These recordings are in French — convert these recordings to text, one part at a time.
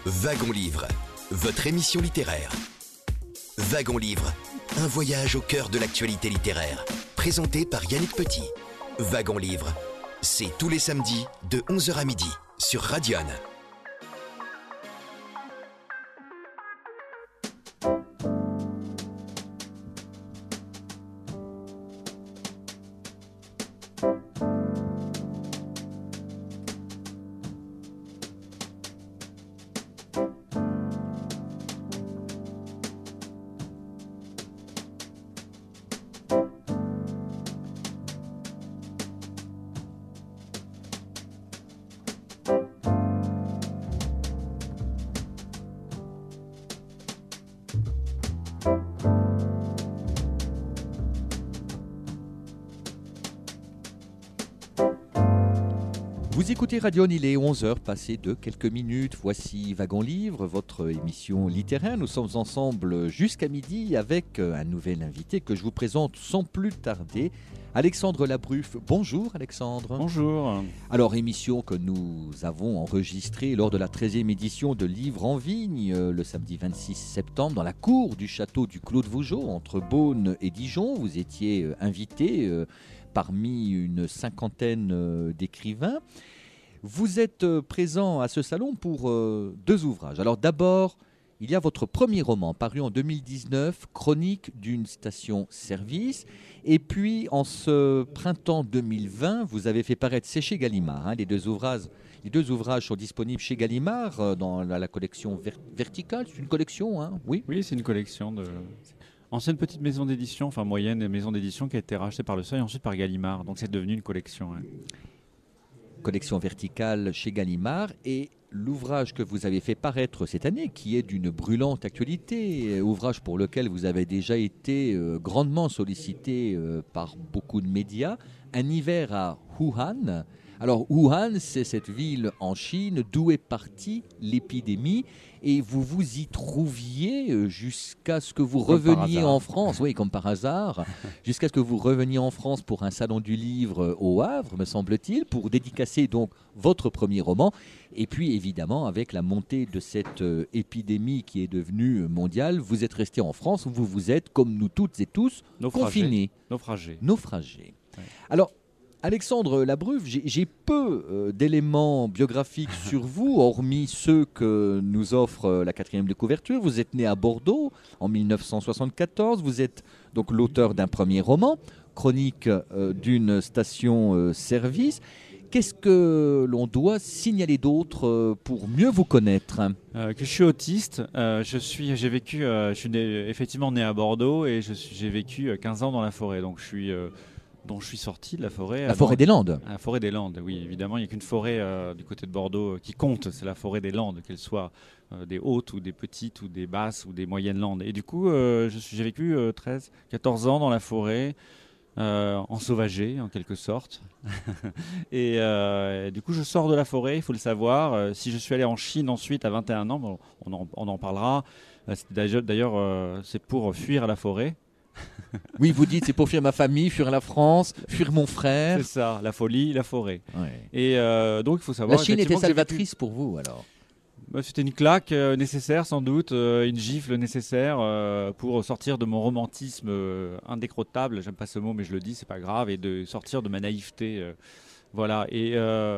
Wagon Livre, votre émission littéraire. Wagon Livre, un voyage au cœur de l'actualité littéraire. Présenté par Yannick Petit. Wagon Livre, c'est tous les samedis de 11h à midi sur Radion. Vous écoutez Radion, il est 11h, passé de quelques minutes. Voici Wagon Livre, votre émission littéraire. Nous sommes ensemble jusqu'à midi avec un nouvel invité que je vous présente sans plus tarder. Alexandre Labruffe. Bonjour Alexandre. Bonjour. Alors, émission que nous avons enregistrée lors de la 13e édition de Livres en Vigne, le samedi 26 septembre, dans la cour du château du Clos de Vougeot, entre Beaune et Dijon. Vous étiez invité parmi une cinquantaine d'écrivains. Vous êtes présent à ce salon pour deux ouvrages. Alors d'abord, il y a votre premier roman paru en 2019, Chronique d'une station-service. Et puis en ce printemps 2020, vous avez fait paraître, c'est chez Gallimard, les deux ouvrages sont disponibles chez Gallimard dans la collection Verticale. C'est une collection, oui. Oui, c'est une collection de ancienne petite maison d'édition, enfin moyenne maison d'édition qui a été rachetée par le Seuil et ensuite par Gallimard. Donc c'est devenu une collection. Collection Verticale chez Gallimard, et l'ouvrage que vous avez fait paraître cette année, qui est d'une brûlante actualité, ouvrage pour lequel vous avez déjà été grandement sollicité par beaucoup de médias, Un hiver à Wuhan. Alors Wuhan, c'est cette ville en Chine d'où est partie l'épidémie, et vous vous y trouviez jusqu'à ce que vous reveniez en France, oui, comme par hasard, jusqu'à ce que vous reveniez en France pour un salon du livre au Havre, me semble-t-il, pour dédicacer donc votre premier roman. Et puis évidemment, avec la montée de cette épidémie qui est devenue mondiale, vous êtes resté en France où vous vous êtes, comme nous toutes et tous, confinés. Naufragés. Ouais. Alors, Alexandre Labruffe, j'ai peu d'éléments biographiques sur vous, hormis ceux que nous offre la 4e de couverture. Vous êtes né à Bordeaux en 1974. Vous êtes donc l'auteur d'un premier roman, Chronique d'une station-service. Qu'est-ce que l'on doit signaler d'autre pour mieux vous connaître ? Que je suis autiste. Je suis effectivement né à Bordeaux et j'ai vécu 15 ans dans la forêt. Donc je suis sorti de la forêt. La forêt des Landes. La forêt des Landes, oui, évidemment. Il n'y a qu'une forêt du côté de Bordeaux qui compte, c'est la forêt des Landes, qu'elle soit des hautes ou des petites ou des basses ou des moyennes landes. Et du coup, j'ai vécu 14 ans dans la forêt, ensauvagé en quelque sorte. Et du coup, je sors de la forêt, il faut le savoir. Si je suis allé en Chine ensuite à 21 ans, bon, on en parlera. D'ailleurs, c'est pour fuir la forêt. Oui, vous dites c'est pour fuir ma famille, fuir la France, fuir mon frère. C'est ça, la folie, la forêt. Ouais. Et donc il faut savoir. La Chine était salvatrice pour vous alors. C'était une claque nécessaire sans doute, une gifle nécessaire pour sortir de mon romantisme indécrottable. J'aime pas ce mot, mais je le dis, c'est pas grave, et de sortir de ma naïveté. Voilà, et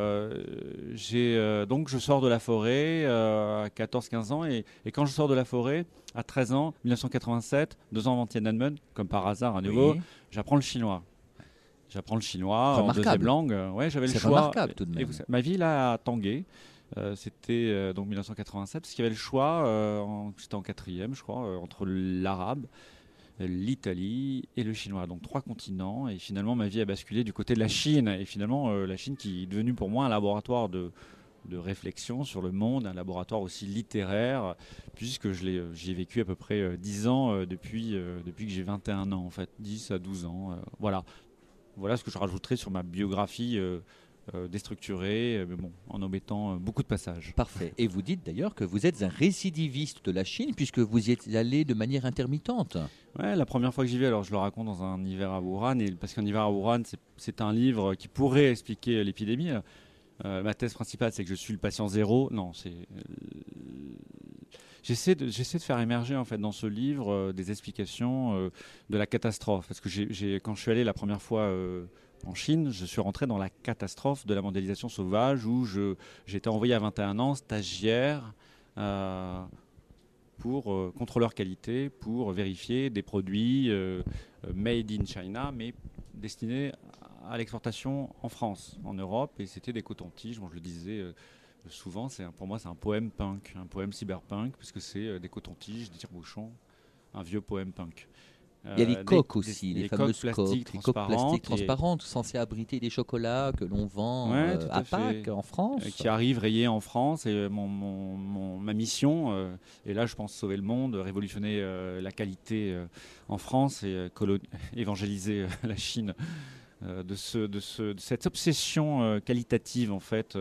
donc je sors de la forêt à 14-15 ans, et quand je sors de la forêt, à 13 ans, 1987, 2 ans avant Tiananmen, comme par hasard à nouveau, oui. J'apprends le chinois. En deuxième langue. Ouais, j'avais le choix. C'est remarquable tout de même. Ma vie là a tangué. C'était donc 1987, parce qu'il y avait le choix, c'était en 4e je crois, entre l'arabe, l'Italie et le chinois, donc 3 continents, et finalement ma vie a basculé du côté de la Chine, et finalement la Chine qui est devenue pour moi un laboratoire de réflexion sur le monde, un laboratoire aussi littéraire, puisque j'y ai vécu à peu près 10 ans depuis que j'ai 21 ans en fait, 10 à 12 ans, voilà ce que je rajouterai sur ma biographie déstructuré, mais bon, en omettant beaucoup de passages. Parfait. Et vous dites d'ailleurs que vous êtes un récidiviste de la Chine puisque vous y êtes allé de manière intermittente. Ouais, la première fois que j'y vais, alors je le raconte dans Un hiver à Wuhan, parce qu'Un hiver à Wuhan, c'est un livre qui pourrait expliquer l'épidémie. Ma thèse principale, c'est que je suis le patient zéro. Non, j'essaie de faire émerger en fait dans ce livre des explications de la catastrophe. Parce que quand je suis allé la première fois en Chine, je suis rentré dans la catastrophe de la mondialisation sauvage où j'ai été envoyé à 21 ans stagiaire pour contrôleur qualité, pour vérifier des produits made in China, mais destinés à l'exportation en France, en Europe, et c'était des cotons-tiges. Bon, je le disais souvent, pour moi c'est un poème punk, un poème cyberpunk, puisque c'est des cotons-tiges, des tire-bouchons, un vieux poème punk. Il y a les coques aussi, les fameuses coques plastiques les coques plastiques transparentes censées abriter des chocolats que l'on vend à Pâques en France. Qui arrivent rayés en France. Et ma mission, et là je pense sauver le monde, révolutionner la qualité en France et évangéliser la Chine de cette obsession qualitative en fait.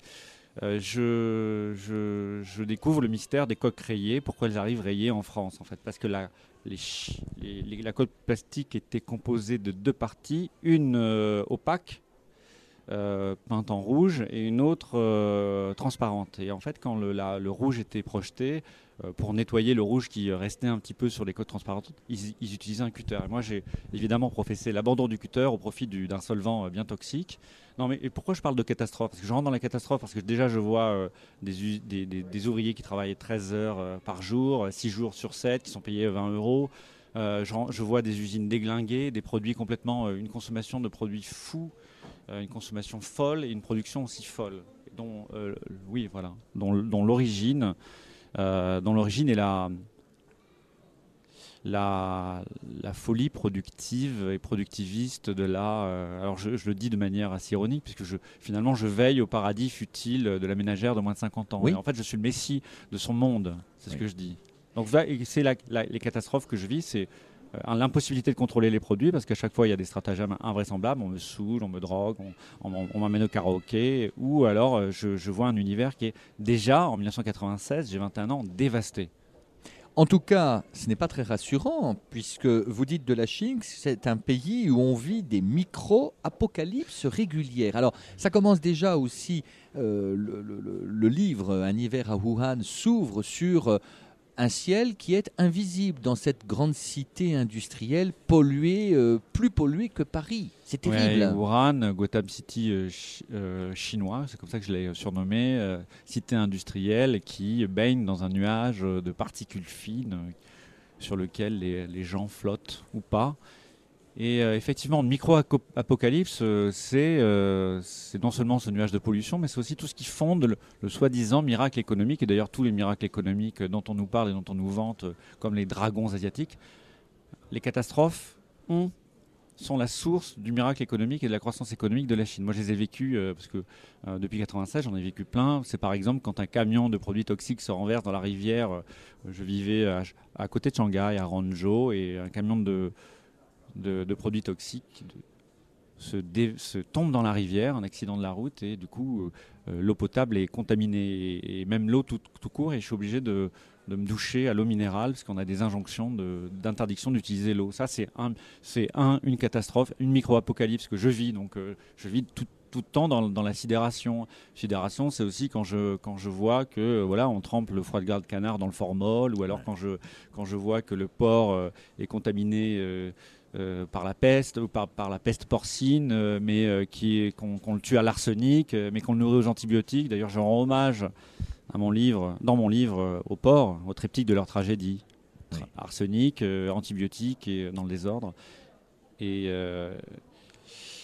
Je découvre le mystère des coques rayées, pourquoi elles arrivent rayées en France en fait, parce que la coque plastique était composée de 2 parties, une opaque, peinte en rouge, et une autre transparente. Et en fait, quand le rouge était projeté, pour nettoyer le rouge qui restait un petit peu sur les coques transparentes, ils utilisaient un cutter. Et moi, j'ai évidemment professé l'abandon du cutter au profit d'un solvant bien toxique. Non, mais et pourquoi je parle de catastrophe? Parce que je rentre dans la catastrophe, parce que déjà je vois des ouvriers qui travaillent 13 heures par jour, 6 jours sur 7, qui sont payés 20 euros. Je vois des usines déglinguées, des produits complètement, une consommation de produits fous, une consommation folle et une production aussi folle, dont l'origine est la folie productive et productiviste de alors je le dis de manière assez ironique, puisque finalement je veille au paradis futile de la ménagère de moins de 50 ans. Oui. Et en fait, je suis le messie de son monde, c'est ce que je dis. Donc c'est les catastrophes que je vis, c'est l'impossibilité de contrôler les produits, parce qu'à chaque fois il y a des stratagèmes invraisemblables, on me saoule, on me drogue, on m'amène au karaoké, ou alors je vois un univers qui est déjà, en 1996, j'ai 21 ans, dévasté. En tout cas, ce n'est pas très rassurant, puisque vous dites de la Chine, c'est un pays où on vit des micro-apocalypses régulières. Alors, ça commence déjà aussi, le livre « Un hiver à Wuhan » s'ouvre sur un ciel qui est invisible dans cette grande cité industrielle polluée, plus polluée que Paris. C'est terrible. Ouais, Wuhan, Gotham City chinois, c'est comme ça que je l'ai surnommé, cité industrielle qui baigne dans un nuage de particules fines sur lequel les gens flottent ou pas. Et effectivement, le micro-apocalypse, c'est non seulement ce nuage de pollution, mais c'est aussi tout ce qui fonde le soi-disant miracle économique. Et d'ailleurs, tous les miracles économiques dont on nous parle et dont on nous vante, comme les dragons asiatiques, les catastrophes sont la source du miracle économique et de la croissance économique de la Chine. Moi, je les ai vécues, parce que depuis 1996, j'en ai vécu plein. C'est par exemple quand un camion de produits toxiques se renverse dans la rivière. Je vivais à côté de Shanghai, à Hangzhou, et un camion de produits toxiques se tombe dans la rivière, un accident de la route, et du coup l'eau potable est contaminée, et même l'eau tout court, et je suis obligé de me doucher à l'eau minérale parce qu'on a des injonctions d'interdiction d'utiliser l'eau. Ça, c'est une catastrophe, une micro-apocalypse que je vis. Donc je vis tout le temps dans la sidération. Sidération, c'est aussi quand je vois que on trempe le foie de gras de canard dans le formol, ou alors quand je vois que le porc est contaminé par la peste, ou par la peste porcine, mais qu'on le tue à l'arsenic, mais qu'on le nourrit aux antibiotiques. D'ailleurs, je rends hommage dans mon livre aux porcs, au triptyque de leur tragédie. Oui. Arsenic, antibiotiques et dans le désordre. Et quoi ?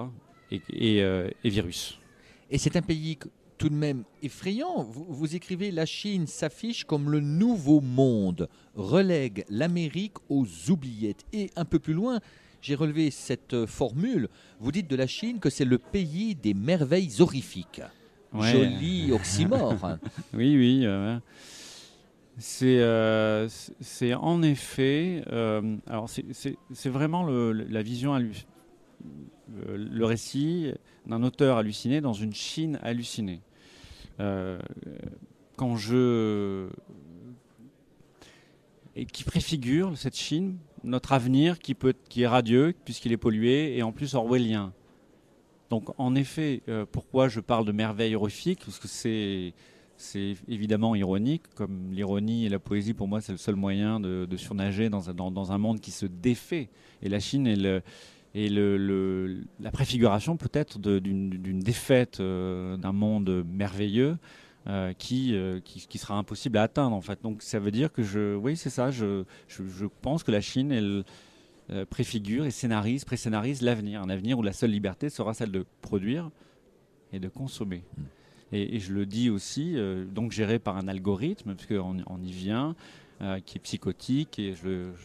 Et virus. Et c'est un pays tout de même effrayant. Vous écrivez « La Chine s'affiche comme le nouveau monde, relègue l'Amérique aux oubliettes ». Et un peu plus loin, j'ai relevé cette formule. Vous dites de la Chine que c'est le pays des merveilles horrifiques. Ouais. Joli oxymore. Oui. C'est en effet... alors c'est vraiment la vision... le récit d'un auteur halluciné dans une Chine hallucinée. Et qui préfigure cette Chine, notre avenir qui est radieux puisqu'il est pollué et en plus orwellien. Donc en effet, pourquoi je parle de merveille horrifique ? Parce que c'est c'est évidemment ironique, comme l'ironie et la poésie, pour moi, c'est le seul moyen de surnager dans un monde qui se défait. Et la Chine est la préfiguration peut-être d'une défaite d'un monde merveilleux qui sera impossible à atteindre, en fait. Donc ça veut dire que oui, c'est ça, je pense que la Chine, elle préfigure et pré-scénarise l'avenir, un avenir où la seule liberté sera celle de produire et de consommer. Et je le dis aussi, donc géré par un algorithme, parce qu'on y vient, qui est psychotique et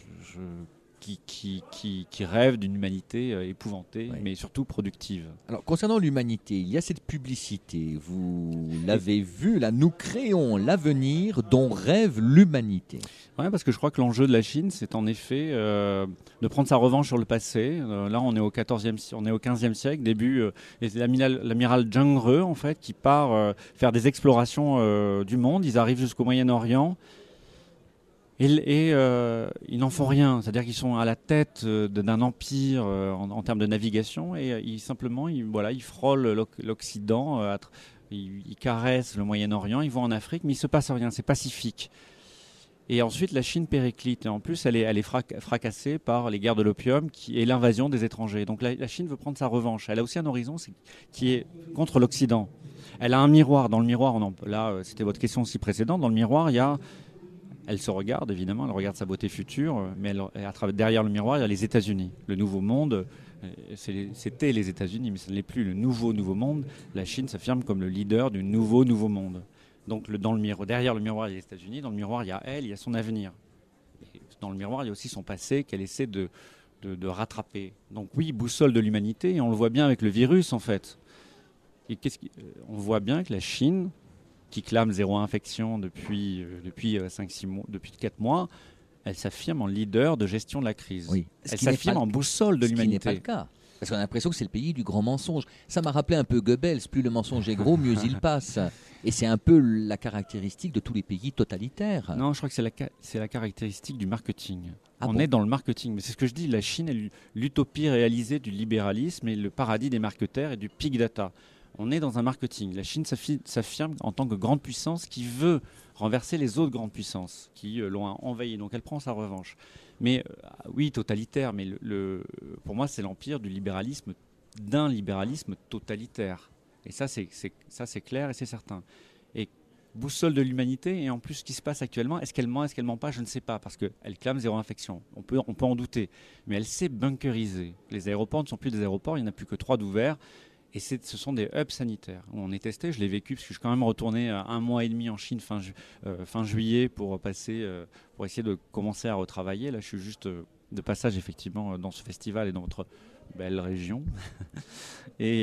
qui rêve d'une humanité épouvantée, mais surtout productive. Alors, concernant l'humanité, il y a cette publicité, vous l'avez vu, là, nous créons l'avenir dont rêve l'humanité. Oui, parce que je crois que l'enjeu de la Chine, c'est en effet de prendre sa revanche sur le passé. Là, on est au 15e siècle, début, et c'est l'amiral Zheng He, en fait, qui part faire des explorations du monde. Ils arrivent jusqu'au Moyen-Orient. Et ils n'en font rien, c'est-à-dire qu'ils sont à la tête d'un empire en termes de navigation et ils frôlent l'Occident, ils caressent le Moyen-Orient, ils vont en Afrique, mais il ne se passe rien, c'est pacifique. Et ensuite, la Chine périclite. Et en plus, elle est fracassée par les guerres de l'opium et l'invasion des étrangers. Donc la Chine veut prendre sa revanche. Elle a aussi un horizon qui est contre l'Occident. Elle a un miroir. Dans le miroir, c'était votre question aussi précédente, dans le miroir, il y a... Elle se regarde, évidemment, elle regarde sa beauté future, mais derrière le miroir, il y a les États-Unis. Le nouveau monde, c'était les États-Unis, mais ce n'est plus le nouveau monde. La Chine s'affirme comme le leader du nouveau monde. Donc derrière le miroir, il y a les États-Unis, dans le miroir, il y a elle, il y a son avenir. Et dans le miroir, il y a aussi son passé qu'elle essaie de rattraper. Donc oui, boussole de l'humanité, et on le voit bien avec le virus, en fait. Et on voit bien que la Chine, qui clame zéro infection depuis 5-6 mois, depuis 4 mois, elle s'affirme en leader de gestion de la crise. Oui. Elle s'affirme en boussole de l'humanité. Ce qui n'est pas le cas. Parce qu'on a l'impression que c'est le pays du grand mensonge. Ça m'a rappelé un peu Goebbels, plus le mensonge est gros, mieux il passe. Et c'est un peu la caractéristique de tous les pays totalitaires. Non, je crois que c'est la caractéristique du marketing. On bon est dans le marketing. Mais c'est ce que je dis, la Chine est l'utopie réalisée du libéralisme et le paradis des marketeurs et du big data. On est dans un marketing. La Chine s'affirme en tant que grande puissance qui veut renverser les autres grandes puissances qui l'ont envahi. Donc elle prend sa revanche. Mais oui, totalitaire, mais pour moi, c'est l'empire du libéralisme, d'un libéralisme totalitaire. Et ça, c'est clair et c'est certain. Et boussole de l'humanité, et en plus, ce qui se passe actuellement, est-ce qu'elle ment pas? Je ne sais pas, parce qu'elle clame zéro infection. On peut en douter. Mais elle s'est bunkériser. Les aéroports ne sont plus des aéroports, il n'y en a plus que 3 d'ouverts. Et ce sont des hubs sanitaires où on est testé. Je l'ai vécu parce que je suis quand même retourné 1 mois et demi en Chine fin juillet pour essayer de commencer à retravailler. Là, je suis juste de passage effectivement dans ce festival et dans votre belle région. et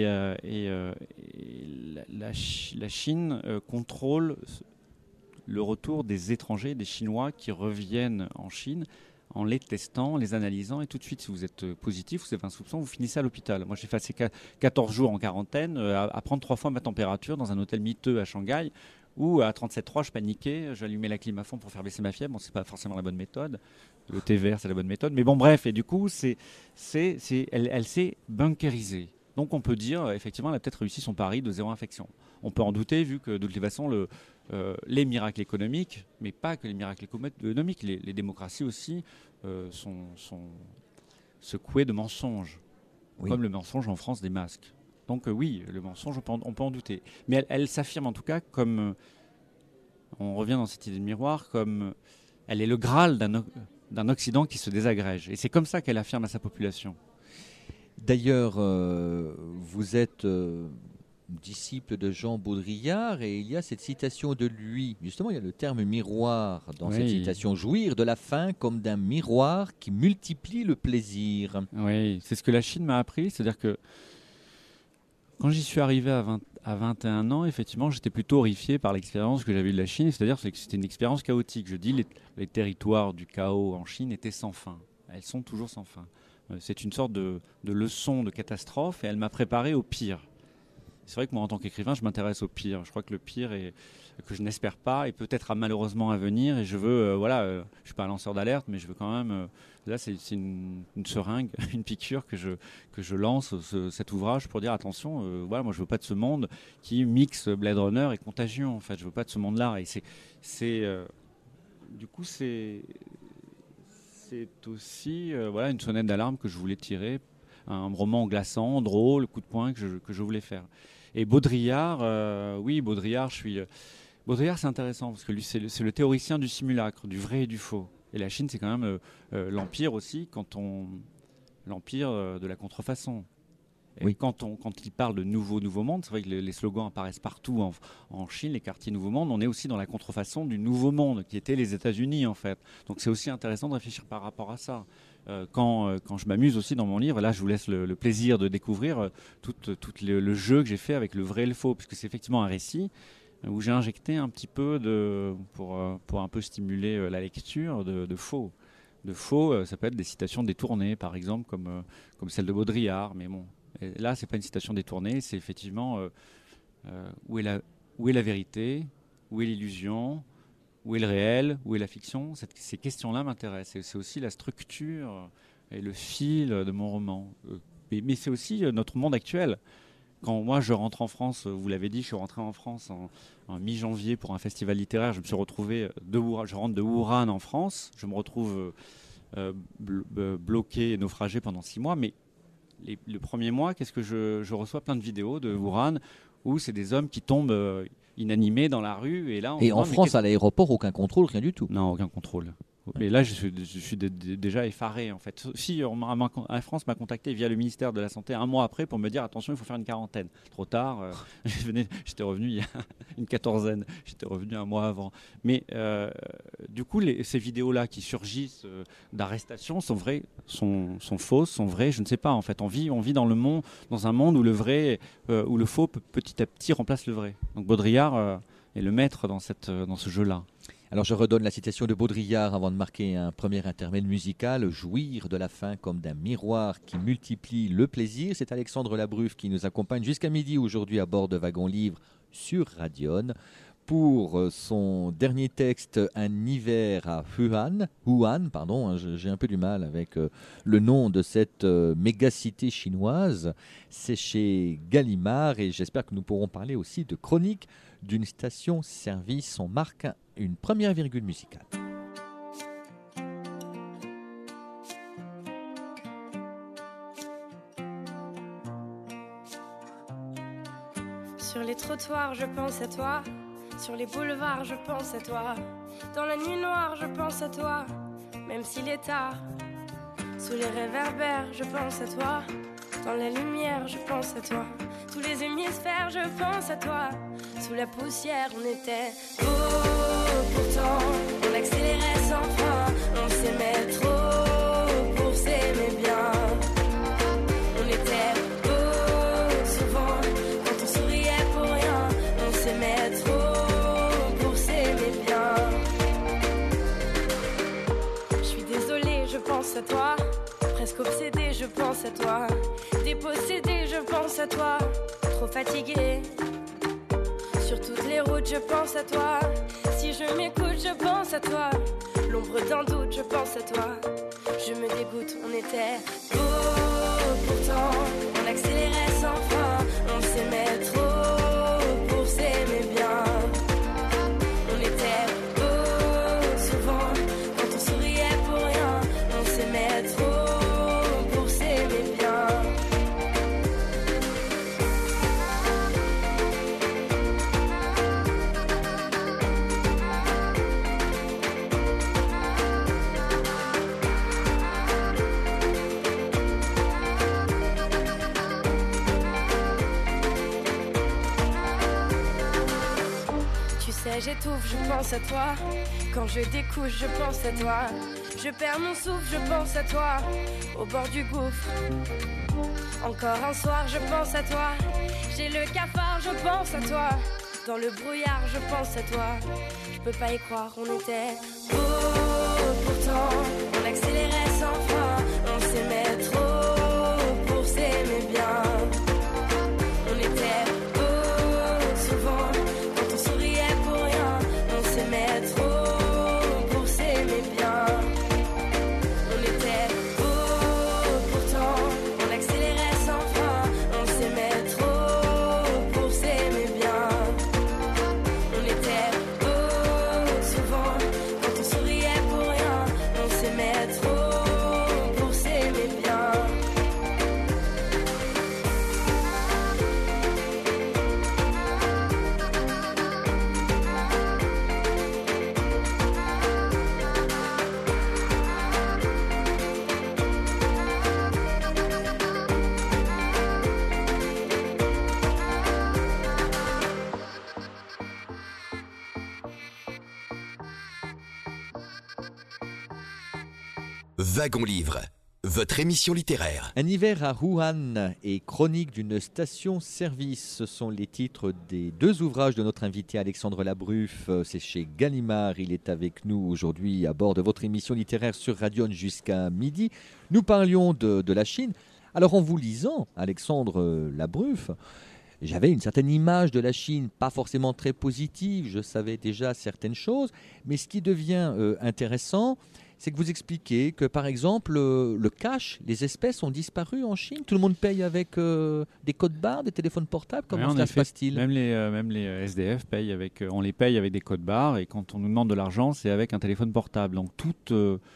la Chine contrôle le retour des étrangers, des Chinois qui reviennent en Chine, en les testant, les analysant, et tout de suite, si vous êtes positif, vous avez un soupçon, vous finissez à l'hôpital. Moi, j'ai passé 14 jours en quarantaine à prendre 3 fois ma température dans un hôtel miteux à Shanghai, où à 37,3, je paniquais, j'allumais la clim à fond pour faire baisser ma fièvre. Bon, c'est pas forcément la bonne méthode. Le thé vert, c'est la bonne méthode. Mais bon, bref, et du coup, elle s'est bunkérisée. Donc, on peut dire, effectivement, elle a peut-être réussi son pari de zéro infection. On peut en douter, vu que de toute façon, les miracles économiques, mais pas que les miracles économiques, les démocraties aussi sont secouées de mensonges, comme le mensonge en France des masques. Donc oui, le mensonge, on peut en douter. Mais elle s'affirme en tout cas comme, on revient dans cette idée de miroir, comme elle est le Graal d'un Occident qui se désagrège. Et c'est comme ça qu'elle affirme à sa population. D'ailleurs, vous êtes disciple de Jean Baudrillard et il y a cette citation de lui. Justement, il y a le terme miroir dans cette citation. Jouir de la faim comme d'un miroir qui multiplie le plaisir. Oui, c'est ce que la Chine m'a appris. C'est-à-dire que quand j'y suis arrivé à 21 ans, effectivement, j'étais plutôt horrifié par l'expérience que j'avais eue de la Chine. C'est-à-dire que c'était une expérience chaotique. Je dis, les territoires du chaos en Chine étaient sans fin. Elles sont toujours sans fin. C'est une sorte de leçon de catastrophe et elle m'a préparé au pire. C'est vrai que moi, en tant qu'écrivain, je m'intéresse au pire. Je crois que le pire est que je n'espère pas et peut-être malheureusement à venir. Et je veux, je suis pas un lanceur d'alerte, mais je veux quand même. Là, c'est une seringue, une piqûre que je lance cet ouvrage pour dire attention. Moi, je veux pas de ce monde qui mixe Blade Runner et Contagion. En fait, je veux pas de ce monde-là. Et du coup, c'est aussi une sonnette d'alarme que je voulais tirer. Un roman glaçant, drôle, coup de poing que je voulais faire. Et Baudrillard, Baudrillard, c'est intéressant parce que lui, c'est le théoricien du simulacre, du vrai et du faux. Et la Chine, c'est quand même l'empire aussi, l'empire de la contrefaçon. Et oui. Quand il parle de nouveau monde, c'est vrai que les slogans apparaissent partout en Chine, les quartiers nouveau monde. On est aussi dans la contrefaçon du nouveau monde, qui était les États-Unis en fait. Donc c'est aussi intéressant de réfléchir par rapport à ça. Quand je m'amuse aussi dans mon livre, là je vous laisse le plaisir de découvrir tout le jeu que j'ai fait avec le vrai et le faux, puisque c'est effectivement un récit où j'ai injecté un petit peu pour un peu stimuler la lecture de faux. De faux, ça peut être des citations détournées, par exemple, comme celle de Baudrillard, mais bon. Et là, c'est pas une citation détournée, c'est effectivement où est la vérité, où est l'illusion, où est le réel, où est la fiction. Ces questions-là m'intéressent. Et c'est aussi la structure et le fil de mon roman. Mais c'est aussi notre monde actuel. Quand moi je rentre en France, vous l'avez dit, je suis rentré en France en mi-janvier pour un festival littéraire. Je me suis retrouvé je rentre de Wuhan en France. Je me retrouve bloqué et naufragé pendant 6 mois. Mais le premier mois, qu'est-ce que je reçois plein de vidéos de Wuhan où c'est des hommes qui tombent inanimés dans la rue. Et en France, à l'aéroport, aucun contrôle, rien du tout. Non, aucun contrôle. Mais là, je suis déjà effaré, en fait. Si la France m'a contacté via le ministère de la Santé un mois après pour me dire attention, il faut faire une quarantaine. Trop tard, j'étais revenu il y a une quatorzaine. J'étais revenu un mois avant. Mais du coup, ces vidéos-là qui surgissent d'arrestations sont vraies, sont fausses, sont vraies. Je ne sais pas, en fait. On vit dans un monde où le vrai, où le faux petit à petit remplace le vrai. Donc Baudrillard est le maître dans ce jeu-là. Alors je redonne la citation de Baudrillard avant de marquer un premier intermède musical. Jouir de la faim comme d'un miroir qui multiplie le plaisir. C'est Alexandre Labruffe qui nous accompagne jusqu'à midi aujourd'hui à bord de Wagon Livre sur Radion pour son dernier texte, Un hiver à Wuhan, j'ai un peu du mal avec le nom de cette méga-cité chinoise. C'est chez Gallimard et j'espère que nous pourrons parler aussi de Chronique d'une station-service. On marque une première virgule musicale. Sur les trottoirs, je pense à toi. Sur les boulevards, je pense à toi. Dans la nuit noire, je pense à toi. Même s'il est tard. Sous les réverbères, je pense à toi. Dans la lumière, je pense à toi. Tous les hémisphères, je pense à toi. Sous la poussière, on était beau. Pourtant, on accélérait sans frein. On s'aimait trop pour s'aimer bien. On était beau souvent quand on souriait pour rien. On s'aimait trop pour s'aimer bien. Je suis désolée, je pense à toi. Presque obsédée, je pense à toi. Dépossédée, je pense à toi. Trop fatiguée. Sur toutes les routes, je pense à toi. Si je m'écoute, je pense à toi. L'ombre d'un doute, je pense à toi. Je me dégoûte, on était beau. Pourtant, on accélérait sans frein. On s'aimait trop pour s'aimer bien. On était beau souvent quand on souriait pour rien. On s'aimait trop pour s'aimer bien. J'étouffe, je pense à toi. Quand je découche, je pense à toi. Je perds mon souffle, je pense à toi. Au bord du gouffre. Encore un soir, je pense à toi. J'ai le cafard, je pense à toi. Dans le brouillard, je pense à toi. Je peux pas y croire, on était beau. Pourtant, on accélérait sans frein. On s'aimait trop pour s'aimer bien. On était beau. Wagon Livre, votre émission littéraire. Un hiver à Wuhan et chronique d'une station-service, ce sont les titres des deux ouvrages de notre invité Alexandre Labruffe. C'est chez Gallimard, il est avec nous aujourd'hui à bord de votre émission littéraire sur Radion jusqu'à midi. Nous parlions de la Chine. Alors en vous lisant, Alexandre Labruffe, j'avais une certaine image de la Chine, pas forcément très positive, je savais déjà certaines choses, mais ce qui devient intéressant, c'est que vous expliquez que, par exemple, le cash, les espèces ont disparu en Chine. Tout le monde paye avec des codes barres, des téléphones portables. Comment cela se passe-t-il ? Même les SDF payent on les paye avec des codes barres, et quand on nous demande de l'argent, c'est avec un téléphone portable. Donc tout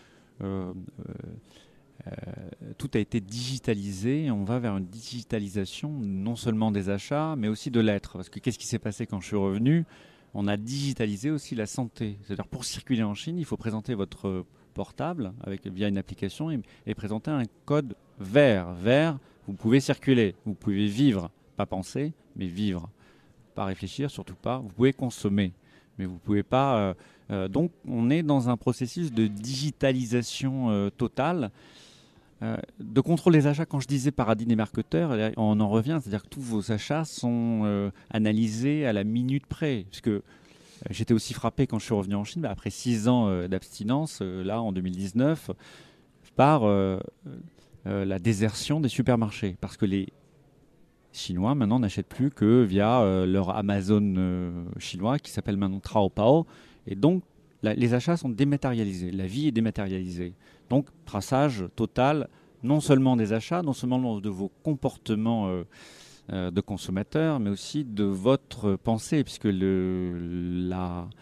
a été digitalisé. On va vers une digitalisation non seulement des achats, mais aussi de l'être. Parce que qu'est-ce qui s'est passé quand je suis revenu ? On a digitalisé aussi la santé. C'est-à-dire, pour circuler en Chine, il faut présenter votre portable via une application et présenter un code vert. Vert, vous pouvez circuler, vous pouvez vivre, pas penser, mais vivre. Pas réfléchir, surtout pas. Vous pouvez consommer, mais vous pouvez pas. Donc, on est dans un processus de digitalisation totale. De contrôle des achats, quand je disais paradigme des marketeurs, on en revient, c'est-à-dire que tous vos achats sont analysés à la minute près. Puisque j'étais aussi frappé quand je suis revenu en Chine, après 6 ans d'abstinence, là en 2019, par la désertion des supermarchés. Parce que les Chinois maintenant n'achètent plus que via leur Amazon chinois qui s'appelle maintenant Taobao. Et donc, les achats sont dématérialisés, la vie est dématérialisée. Donc, traçage total, non seulement des achats, non seulement de vos comportements de consommateurs, mais aussi de votre pensée, puisque de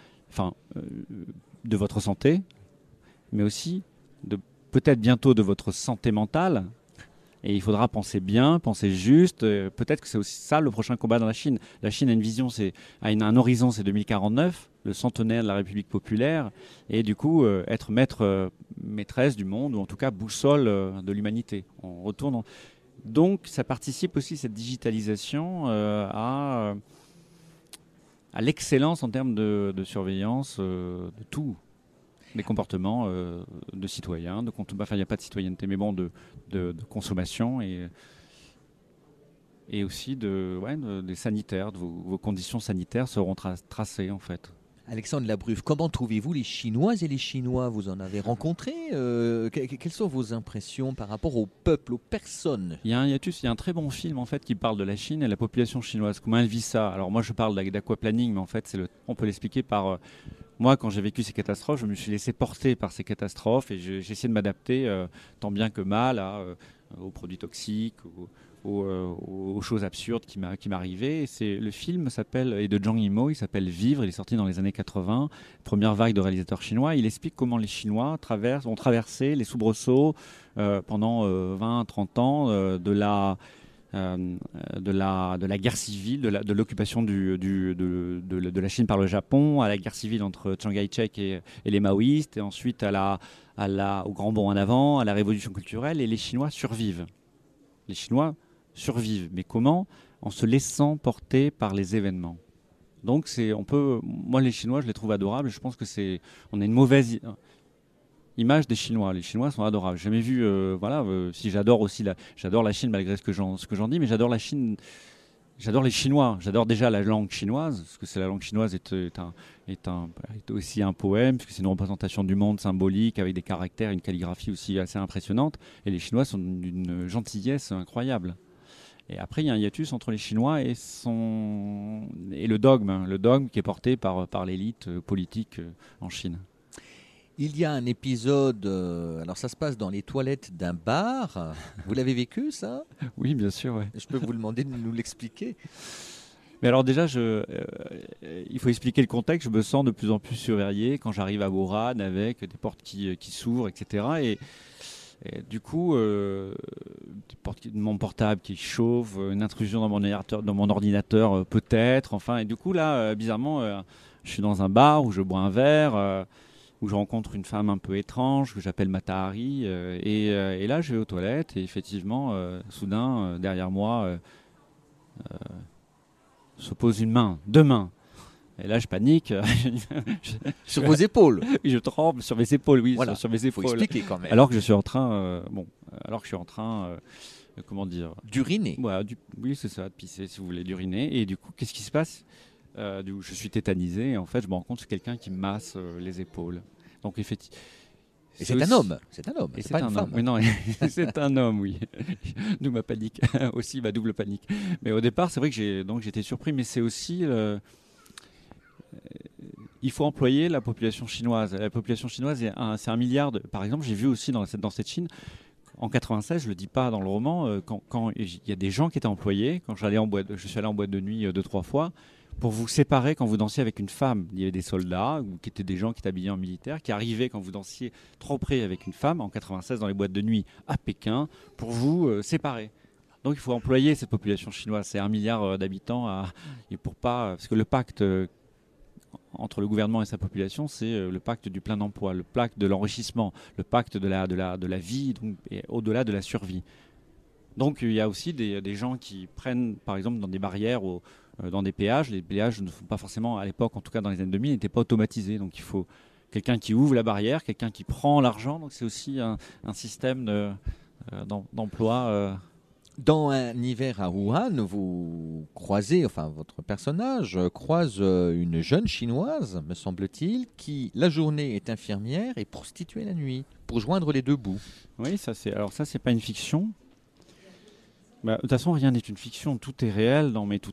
votre santé, mais aussi peut-être bientôt de votre santé mentale. Et il faudra penser bien, penser juste. Peut-être que c'est aussi ça le prochain combat dans la Chine. La Chine a une vision, un horizon, c'est 2049, le centenaire de la République populaire, et du coup être maîtresse du monde, ou en tout cas boussole de l'humanité. On retourne. Donc ça participe aussi, cette digitalisation, à l'excellence en termes de surveillance de tout. Des comportements de citoyens, il n'y a pas de citoyenneté, mais bon, de consommation et aussi des sanitaires, vos conditions sanitaires seront tracées en fait. Alexandre Labruffe, comment trouvez-vous les Chinoises et les Chinois ? Vous en avez rencontré ? Quelles sont vos impressions par rapport au peuple, aux personnes ? Il y a un très bon film en fait qui parle de la Chine et la population chinoise. Comment elle vit ça ? Alors moi je parle d'aquaplaning, mais en fait on peut l'expliquer par... Moi, quand j'ai vécu ces catastrophes, je me suis laissé porter par ces catastrophes et j'ai essayé de m'adapter tant bien que mal aux produits toxiques, aux choses absurdes qui m'arrivaient. Le film est de Zhang Yimou, il s'appelle Vivre, il est sorti dans les années 80, première vague de réalisateurs chinois. Il explique comment les Chinois ont traversé les soubresauts pendant 20-30 ans de la guerre civile, de l'occupation de la Chine par le Japon, à la guerre civile entre Chiang Kai-shek et les maoïstes, et ensuite au grand bond en avant, à la révolution culturelle, et les Chinois survivent. Les Chinois survivent, mais comment ? En se laissant porter par les événements. Donc moi les Chinois je les trouve adorables, je pense que on a une mauvaise image des Chinois. Les Chinois sont adorables. J'ai jamais vu, si j'adore la Chine malgré ce que j'en dis, mais j'adore la Chine, j'adore les Chinois. J'adore déjà la langue chinoise, parce que la langue chinoise est aussi un poème, parce que c'est une représentation du monde symbolique avec des caractères, une calligraphie aussi assez impressionnante. Et les Chinois sont d'une gentillesse incroyable. Et après, il y a un hiatus entre les Chinois et le dogme qui est porté par l'élite politique en Chine. Il y a un épisode, alors ça se passe dans les toilettes d'un bar. Vous l'avez vécu, ça ? Oui, bien sûr. Ouais. Je peux vous demander de nous l'expliquer ? Mais alors déjà, il faut expliquer le contexte. Je me sens de plus en plus surveillé quand j'arrive à Wuhan avec des portes qui s'ouvrent, etc. Et du coup, mon portable qui chauffe, une intrusion dans mon ordinateur peut-être. Enfin, et du coup là, bizarrement, je suis dans un bar où je bois un verre. Où je rencontre une femme un peu étrange que j'appelle Matahari, et là je vais aux toilettes et effectivement soudain derrière moi se pose deux mains Et là, je panique. Sur vos épaules. Je tremble sur mes épaules, oui, Voilà. sur mes Il faut épaules. expliquer quand même. Alors que je suis en train, comment dire, D'uriner. voilà, oui, c'est ça, de pisser, si vous voulez, d'uriner. Et du coup, qu'est-ce qui se passe? Je suis tétanisé. Et en fait, je me rends compte que c'est quelqu'un qui me masse les épaules. Donc, effectivement. Et c'est un homme. C'est un homme. Et C'est pas une femme. Oui, non, c'est un homme, oui. D'où ma panique, aussi ma double panique. Mais au départ, c'est vrai que j'étais surpris, mais c'est aussi il faut employer la population chinoise. La population chinoise, c'est 1 milliard. Par exemple, j'ai vu aussi dans cette Chine, en 96, je le dis pas dans le roman, quand il y a des gens qui étaient employés, quand je suis allé en boîte de nuit 2-3 fois, pour vous séparer quand vous dansiez avec une femme. Il y avait des soldats, ou qui étaient des gens qui étaient habillés en militaire, qui arrivaient quand vous dansiez trop près avec une femme, en 96, dans les boîtes de nuit à Pékin, pour vous séparer. Donc il faut employer cette population chinoise. C'est 1 milliard d'habitants, et pour pas, parce que le pacte entre le gouvernement et sa population, c'est le pacte du plein emploi, le pacte de l'enrichissement, le pacte de la vie, donc, et au-delà de la survie. Donc il y a aussi des gens qui prennent, par exemple, dans des barrières, dans des péages. Les péages ne sont pas forcément, à l'époque, en tout cas dans les années 2000, n'étaient pas automatisés. Donc il faut quelqu'un qui ouvre la barrière, quelqu'un qui prend l'argent. Donc c'est aussi un système d'emploi. Dans un hiver à Wuhan, vous croisez, enfin votre personnage croise une jeune chinoise, me semble-t-il, qui la journée est infirmière et prostituée la nuit, pour joindre les deux bouts. Oui, ça c'est pas une fiction. De toute façon, rien n'est une fiction, tout est réel. Non, mais tout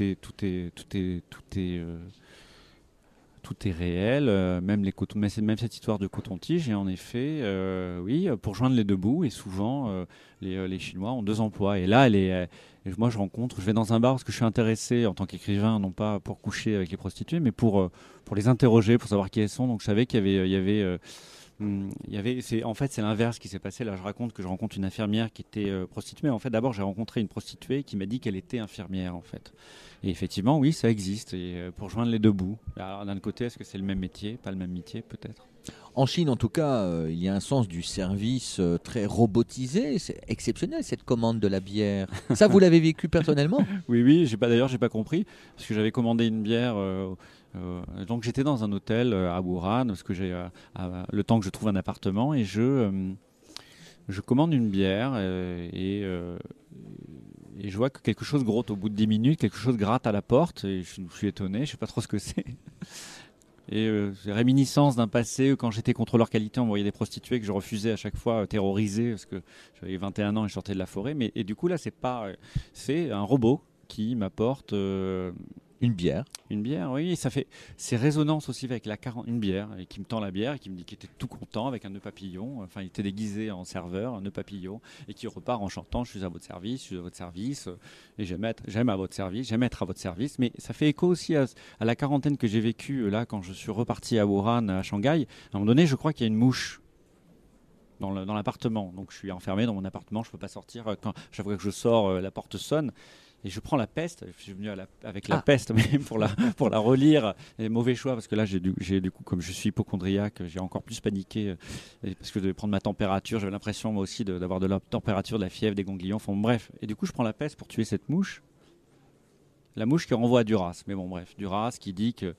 est réel. Même cette histoire de coton-tige. Et en effet, oui, pour joindre les deux bouts. Et souvent, les Chinois ont 2 emplois. Et là, moi, je vais dans un bar parce que je suis intéressé en tant qu'écrivain, non pas pour coucher avec les prostituées, mais pour les interroger, pour savoir qui elles sont. Donc, je savais qu'il y avait en fait, c'est l'inverse qui s'est passé. Là, je raconte que je rencontre une infirmière qui était prostituée. En fait, d'abord, j'ai rencontré une prostituée qui m'a dit qu'elle était infirmière, en fait. Et effectivement, oui, ça existe. Et pour joindre les deux bouts. Alors, d'un côté, est-ce que c'est le même métier? Pas le même métier, peut-être. En Chine, en tout cas, il y a un sens du service très robotisé. C'est exceptionnel, cette commande de la bière. Ça, vous l'avez vécu personnellement? Oui. D'ailleurs, j'ai pas compris parce que j'avais commandé une bière. Donc j'étais dans un hôtel à Wuhan parce que j'ai le temps que je trouve un appartement et je commande une bière et je vois que quelque chose grotte au bout de 10 minutes, quelque chose gratte à la porte et je suis étonné, je sais pas trop ce que c'est. Et réminiscence d'un passé où quand j'étais contrôleur qualité, on voyait des prostituées que je refusais à chaque fois, terrorisé parce que j'avais 21 ans et je sortais de la forêt. Et du coup là, c'est un robot qui m'apporte une bière. Une bière, oui. C'est résonance aussi avec une bière et qui me tend la bière et qui me dit qu'il était tout content avec un nœud papillon. Enfin, il était déguisé en serveur, un nœud papillon et qui repart en chantant: je suis à votre service, je suis à votre service et j'aime être à votre service, j'aime être à votre service. Mais ça fait écho aussi à la quarantaine que j'ai vécue là quand je suis reparti à Wuhan, à Shanghai. À un moment donné, je crois qu'il y a une mouche dans l'appartement. Donc je suis enfermé dans mon appartement, je ne peux pas sortir. Chaque fois que je sors, la porte sonne. Et je prends la peste. Je suis venu avec la peste, mais pour la relire. Et mauvais choix parce que là, j'ai du coup, comme je suis hypocondriaque, j'ai encore plus paniqué parce que je devais prendre ma température. J'avais l'impression moi aussi d'avoir de la température, de la fièvre, des ganglions. Enfin bref. Et du coup, je prends la peste pour tuer cette mouche. La mouche qui renvoie à Duras. Mais bon, bref, Duras qui dit que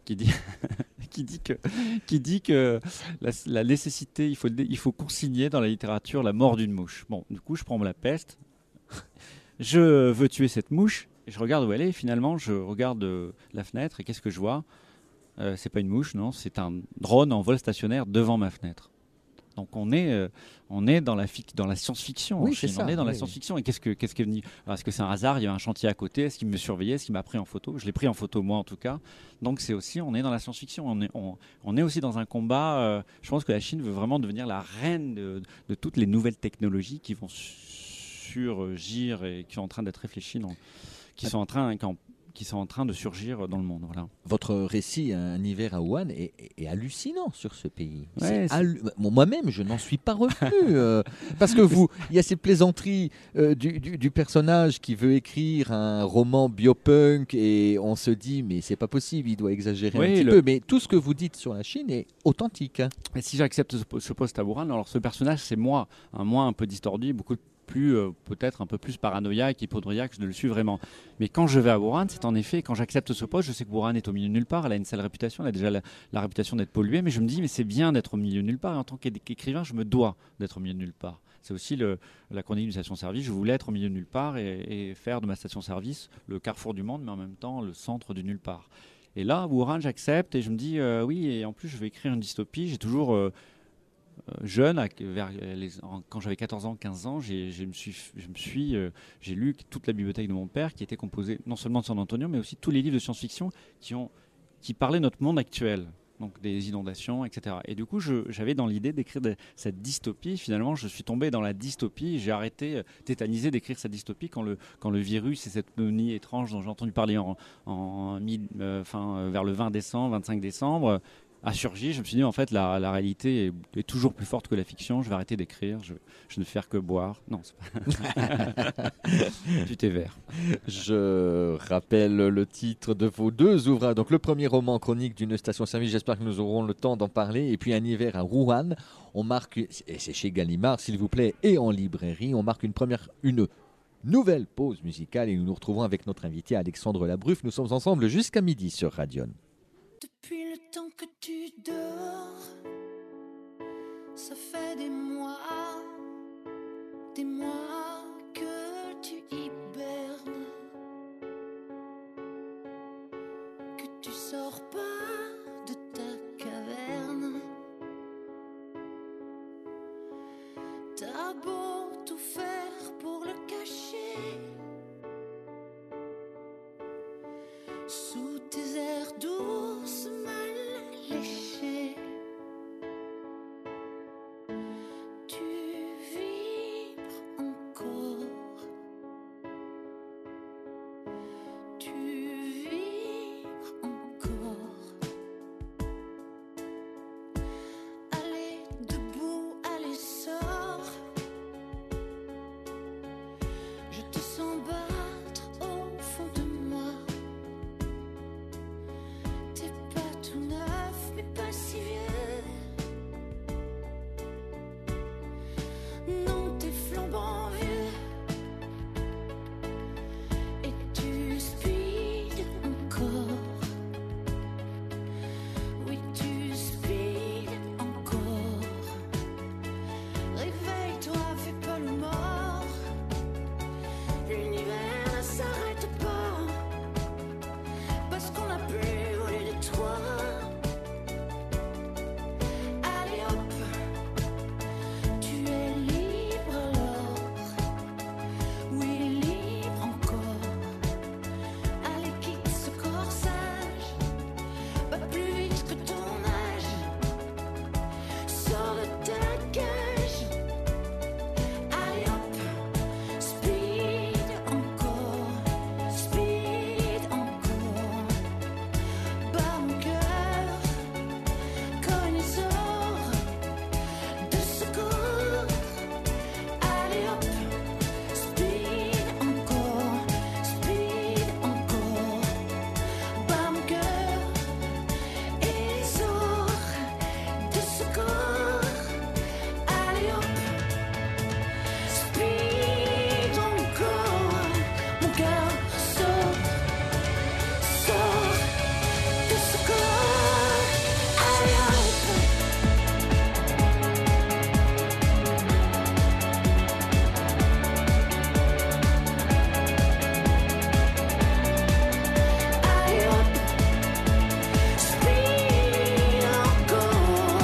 la nécessité, il faut consigner dans la littérature la mort d'une mouche. Bon, du coup, je prends la peste. Je veux tuer cette mouche, et je regarde où elle est, et finalement je regarde la fenêtre, et qu'est-ce que je vois? C'est pas une mouche, non, c'est un drone en vol stationnaire devant ma fenêtre. Donc on est dans la science-fiction. Oui, c'est ça. On est dans la science-fiction. Et qu'est-ce qui est venu? Est-ce que c'est un hasard? Il y avait un chantier à côté. Est-ce qu'il me surveillait? Est-ce qu'il m'a pris en photo? Je l'ai pris en photo moi en tout cas. Donc c'est aussi, on est dans la science-fiction. On est aussi dans un combat. Je pense que la Chine veut vraiment devenir la reine de toutes les nouvelles technologies qui vont surgir et qui sont en train d'être réfléchies, qui sont en train de surgir dans le monde. Voilà. Votre récit, Un hiver à Wuhan, est hallucinant sur ce pays. Ouais, moi-même, je n'en suis pas revenu. Parce que il y a ces plaisanteries du personnage qui veut écrire un roman biopunk et on se dit, mais c'est pas possible, il doit exagérer un petit peu. Mais tout ce que vous dites sur la Chine est authentique. Et si j'accepte ce poste à Wuhan, alors ce personnage, c'est moi. Un peu distordu, beaucoup plus, peut-être un peu plus paranoïaque, hypochondriaque, je ne le suis vraiment. Mais quand je vais à Wuhan, c'est en effet, quand j'accepte ce poste, je sais que Wuhan est au milieu de nulle part, elle a une sale réputation, elle a déjà la réputation d'être polluée, mais je me dis, mais c'est bien d'être au milieu de nulle part, et en tant qu'écrivain, je me dois d'être au milieu de nulle part. C'est aussi la chronique d'une station-service, je voulais être au milieu de nulle part et faire de ma station-service le carrefour du monde, mais en même temps le centre du nulle part. Et là, Wuhan, j'accepte et je me dis, oui, et en plus, je vais écrire une dystopie, j'ai toujours... jeune, quand j'avais 14 ans, 15 ans, j'ai lu toute la bibliothèque de mon père qui était composée non seulement de San Antonio, mais aussi de tous les livres de science-fiction qui parlaient de notre monde actuel, donc des inondations, etc. Et du coup, j'avais dans l'idée d'écrire cette dystopie. Finalement, je suis tombé dans la dystopie. J'ai arrêté, tétanisé, d'écrire cette dystopie quand le virus et cette pneumonie étrange dont j'ai entendu parler vers le 20 décembre, 25 décembre, a surgi. Je me suis dit, en fait, la réalité est toujours plus forte que la fiction. Je vais arrêter d'écrire. Je ne vais faire que boire. Non, c'est pas... Du thé vert. Je rappelle le titre de vos 2 ouvrages. Donc, le premier roman chronique d'une station-service. J'espère que nous aurons le temps d'en parler. Et puis, Un hiver à Wuhan. On marque, et c'est chez Gallimard, s'il vous plaît, et en librairie. On marque une nouvelle pause musicale et nous nous retrouvons avec notre invité Alexandre Labruffe. Nous sommes ensemble jusqu'à midi sur Radion. Depuis le temps que tu dors, ça fait des mois que tu hibernes, que tu sors pas de ta caverne. T'as beau tout faire pour le cacher, sous tes airs d'ours mal léchés, tu vibres encore, tu vibres encore. Allez debout, allez sors, je te sens battre au fond de moi. T'es pas tout neuf, mais pas si vieux. Non, t'es flambant vieux. Et tu speed encore. Oui, tu speed encore. Réveille-toi, fais pas le mort. L'univers ne s'arrête pas, parce qu'on a plus volé de toi. Allez hop, tu es libre alors. Oui, libre encore. Allez, quitte ce corsage, pas plus vite que ton âge. Sors de ta cage. Allez hop, speed encore, speed encore. Bas mon cœur, connaisseur de secours. Allez hop, speed encore, bas mon cœur, essor de secours. Allez hop, speed encore, mon cœur sort de secours. Allez hop. Allez hop, speed encore.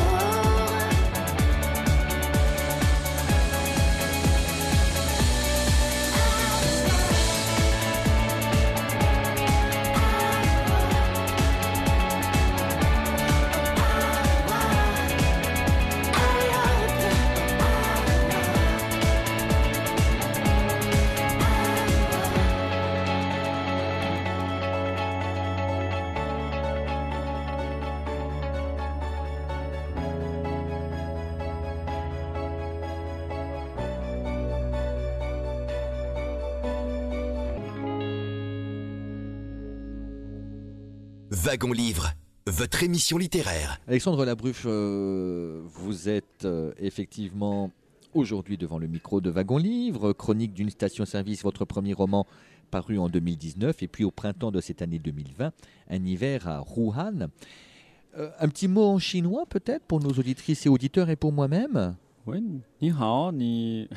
Wagon Livre, votre émission littéraire. Alexandre Labruffe, vous êtes effectivement Aujourd'hui devant le micro de Wagon Livre, chronique d'une station-service, votre premier roman paru en 2019 et puis au printemps de cette année 2020, un hiver à Wuhan. Un petit mot en chinois peut-être pour nos auditrices et auditeurs et pour moi-même. Oui, ni hao, ni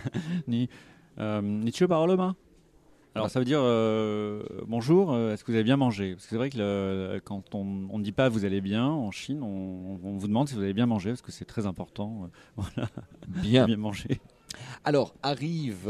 tu parles ma. Alors ça veut dire bonjour, est-ce que vous avez bien mangé? Parce que c'est vrai que quand on ne dit pas vous allez bien en Chine, on vous demande si vous avez bien mangé parce que c'est très important. Voilà, bien manger. Alors arrive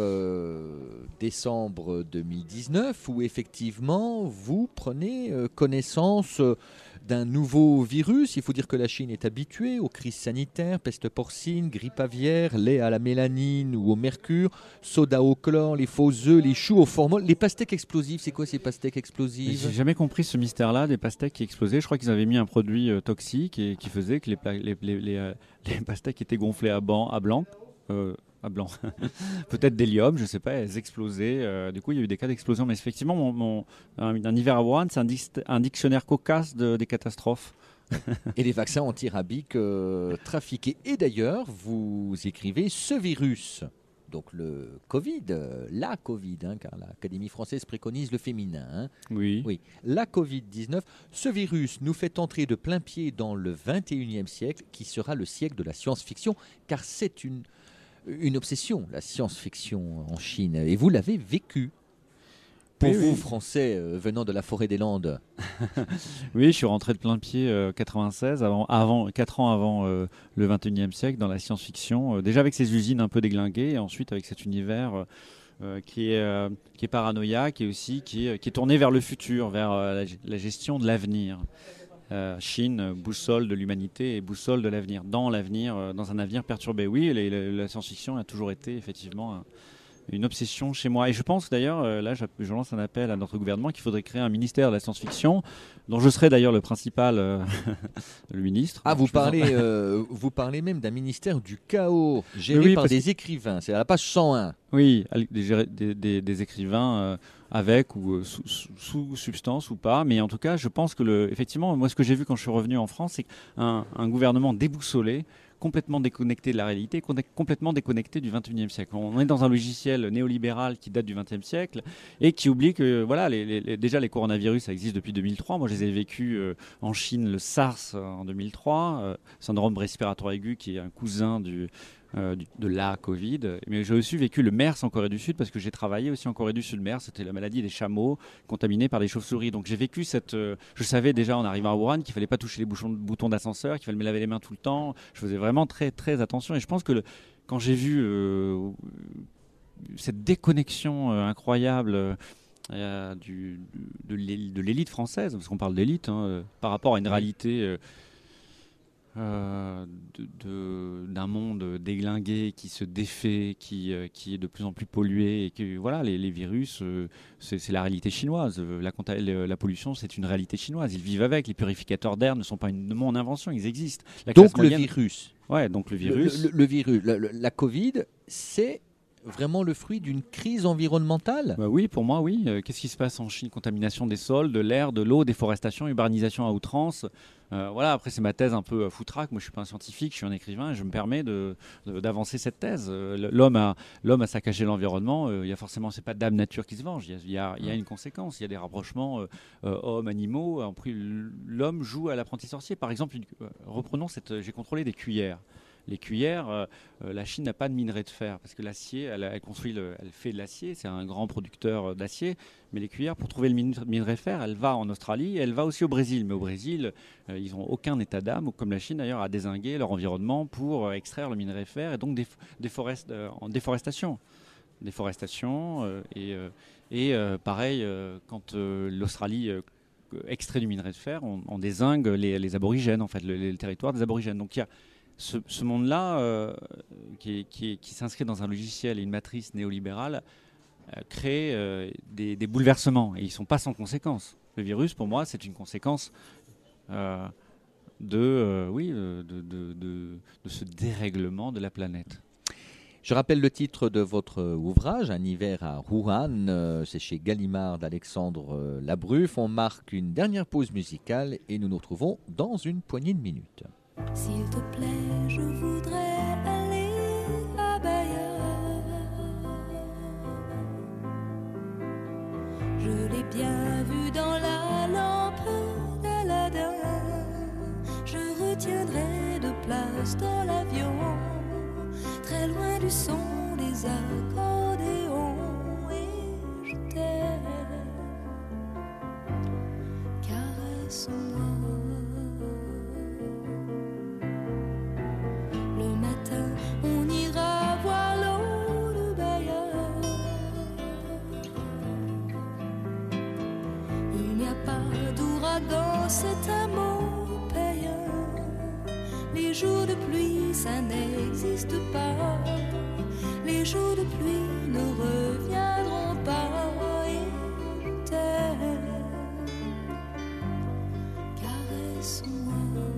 décembre 2019 où effectivement vous prenez connaissance d'un nouveau virus. Il faut dire que la Chine est habituée aux crises sanitaires, peste porcine, grippe aviaire, lait à la mélanine ou au mercure, soda au chlore, les faux œufs, les choux au formol, les pastèques explosives. C'est quoi ces pastèques explosives? J'ai jamais compris ce mystère-là des pastèques qui explosaient. Je crois qu'ils avaient mis un produit toxique et qui faisait que les pastèques étaient gonflées à blanc. Peut-être d'hélium, je ne sais pas, elles explosaient. Du coup, il y a eu des cas d'explosion. Mais effectivement, un hiver à Wuhan, c'est un dictionnaire cocasse des catastrophes. Et les vaccins antirabiques trafiqués. Et d'ailleurs, vous écrivez ce virus, donc le Covid, la Covid, car l'Académie française préconise le féminin. Oui, la Covid-19, ce virus nous fait entrer de plein pied dans le 21e siècle, qui sera le siècle de la science-fiction, car c'est une obsession, la science-fiction en Chine, et vous l'avez vécu. Pour vous, Français, venant de la forêt des Landes. Oui, je suis rentré de plein pied 96, 4 ans avant le 21e siècle, dans la science-fiction, déjà avec ces usines un peu déglinguées, et ensuite avec cet univers qui est paranoïaque, et aussi qui est tourné vers le futur, vers la gestion de l'avenir. Chine, boussole de l'humanité et boussole de l'avenir, dans un avenir perturbé. Oui, la science-fiction a toujours été effectivement une obsession chez moi. Et je pense d'ailleurs, là je lance un appel à notre gouvernement qu'il faudrait créer un ministère de la science-fiction, dont je serai d'ailleurs le principal, le ministre. Ah, vous parlez même d'un ministère du chaos, géré par des écrivains. C'est à la page 101. Oui, des écrivains avec ou sous substance ou pas. Mais en tout cas, je pense que effectivement, moi ce que j'ai vu quand je suis revenu en France, c'est qu'un gouvernement déboussolé, complètement déconnecté de la réalité, complètement déconnecté du 21e siècle. On est dans un logiciel néolibéral qui date du 20e siècle et qui oublie que voilà, déjà les coronavirus, ça existe depuis 2003. Moi, je les ai vécus en Chine, le SARS en 2003, syndrome respiratoire aigu, qui est un cousin de la Covid. Mais j'ai aussi vécu le MERS en Corée du Sud parce que j'ai travaillé aussi en Corée du Sud. Le MERS, c'était la maladie des chameaux contaminés par des chauves-souris. Donc j'ai vécu je savais déjà en arrivant à Wuhan qu'il fallait pas toucher les boutons d'ascenseur, qu'il fallait me laver les mains tout le temps. Je faisais vraiment très très attention. Et je pense que quand j'ai vu cette déconnexion incroyable de l'élite française, parce qu'on parle d'élite, par rapport à une réalité d'un monde déglingué qui se défait, qui est de plus en plus pollué, et que voilà, les virus, c'est la réalité chinoise. La pollution, c'est une réalité chinoise. Ils vivent avec. Les purificateurs d'air ne sont pas mon invention, ils existent. Donc le virus. Ouais, donc le virus. Le virus, la Covid, c'est vraiment le fruit d'une crise environnementale? Oui, pour moi, oui. Qu'est-ce qui se passe en Chine? Contamination des sols, de l'air, de l'eau, déforestation, urbanisation à outrance. Voilà, après, c'est ma thèse un peu foutraque. Moi, je ne suis pas un scientifique, je suis un écrivain et je me permets d'avancer cette thèse. L'homme a saccagé l'environnement. Il y a forcément, c'est pas Dame Nature qui se venge. Il y a une conséquence. Il y a des rapprochements hommes-animaux. L'homme joue à l'apprenti sorcier. Par exemple, reprenons j'ai contrôlé des cuillères. Les cuillères, la Chine n'a pas de minerai de fer parce que l'acier, elle fait de l'acier, c'est un grand producteur d'acier. Mais les cuillères, pour trouver le minerai de fer, elle va en Australie et elle va aussi au Brésil. Mais au Brésil, ils n'ont aucun état d'âme, comme la Chine d'ailleurs, à dézinguer leur environnement pour extraire le minerai de fer et donc en déforestation. Pareil, quand l'Australie extrait du minerai de fer, on dézingue les aborigènes, en fait, le territoire des aborigènes. Donc il y a ce monde-là, qui s'inscrit dans un logiciel et une matrice néolibérale, crée des bouleversements. Et ils ne sont pas sans conséquences. Le virus, pour moi, c'est une conséquence de ce dérèglement de la planète. Je rappelle le titre de votre ouvrage, Un hiver à Wuhan. C'est chez Gallimard d'Alexandre Labruffe. On marque une dernière pause musicale et nous nous retrouvons dans une poignée de minutes. S'il te plaît, je voudrais aller à place de l'avion, très loin du son des accordéons, et je t'aime. Caresse-moi. Le matin, on ira voir l'eau de Bayeux. Il n'y a pas d'ouragan, c'est un mot payant. Les jours de pluie, ça n'existe pas. Les jours de pluie ne reviendront pas. Et je t'aime. Caresse-moi.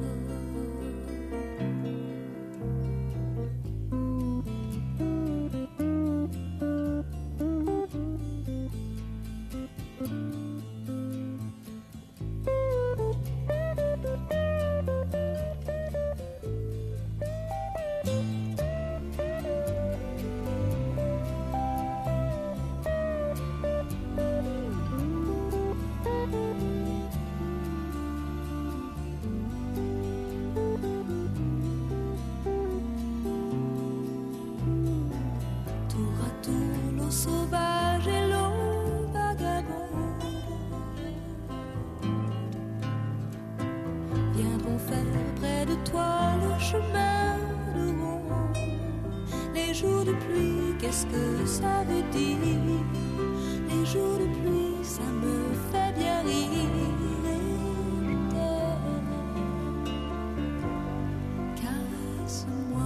Sauvage et l'eau vagabonde viendront faire près de toi le chemin de ronde. Les jours de pluie, qu'est-ce que ça veut dire? Les jours de pluie, ça me fait bien rire. Et je t'aime. Caresse-moi.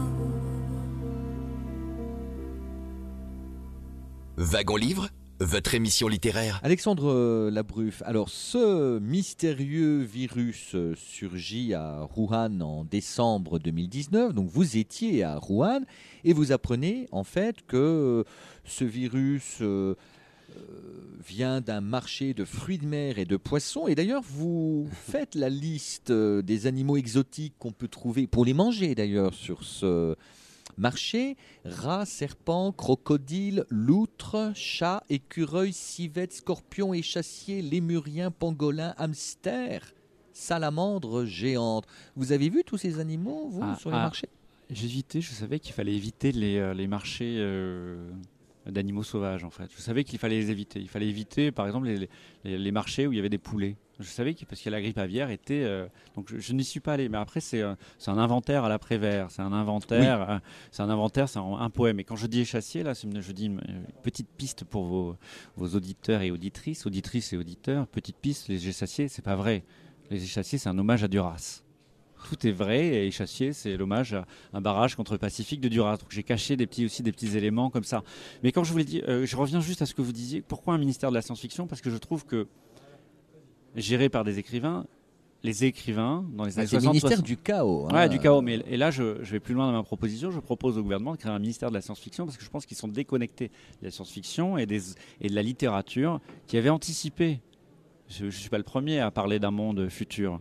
Wagon Livre, votre émission littéraire. Alexandre Labruffe, alors ce mystérieux virus surgit à Wuhan en décembre 2019, donc vous étiez à Wuhan et vous apprenez en fait que ce virus vient d'un marché de fruits de mer et de poissons, et d'ailleurs vous faites la liste des animaux exotiques qu'on peut trouver, pour les manger d'ailleurs, sur ce marché: rats, serpents, crocodiles, loutres, chats, écureuils, civettes, scorpions, échassiers, lémuriens, pangolins, hamsters, salamandres géantes. Vous avez vu tous ces animaux, vous, sur les marchés? J'hésitais, je savais qu'il fallait éviter les marchés d'animaux sauvages, en fait. Je savais qu'il fallait les éviter. Il fallait éviter, par exemple, les marchés où il y avait des poulets. Je savais que, parce que la grippe aviaire était... donc je n'y suis pas allé. Mais après, c'est un inventaire à l'après-vert. C'est un inventaire, c'est un poème. Et quand je dis échassier, là, je dis une petite piste pour vos auditeurs et auditrices et auditeurs. Petite piste, les échassiers, c'est pas vrai. Les échassiers, c'est un hommage à Duras. Tout est vrai, et échassier, c'est l'hommage à un barrage contre le Pacifique de Duras. Donc j'ai caché des petits éléments comme ça. Mais quand je vous l'ai dit, je reviens juste à ce que vous disiez. Pourquoi un ministère de la science-fiction? Parce que je trouve que, géré par des écrivains, les écrivains, dans les années 60... C'est le ministère du chaos. Ouais, du chaos. Et là, je vais plus loin dans ma proposition. Je propose au gouvernement de créer un ministère de la science-fiction, parce que je pense qu'ils sont déconnectés de la science-fiction et de la littérature, qui avait anticipé. Je ne suis pas le premier à parler d'un monde futur.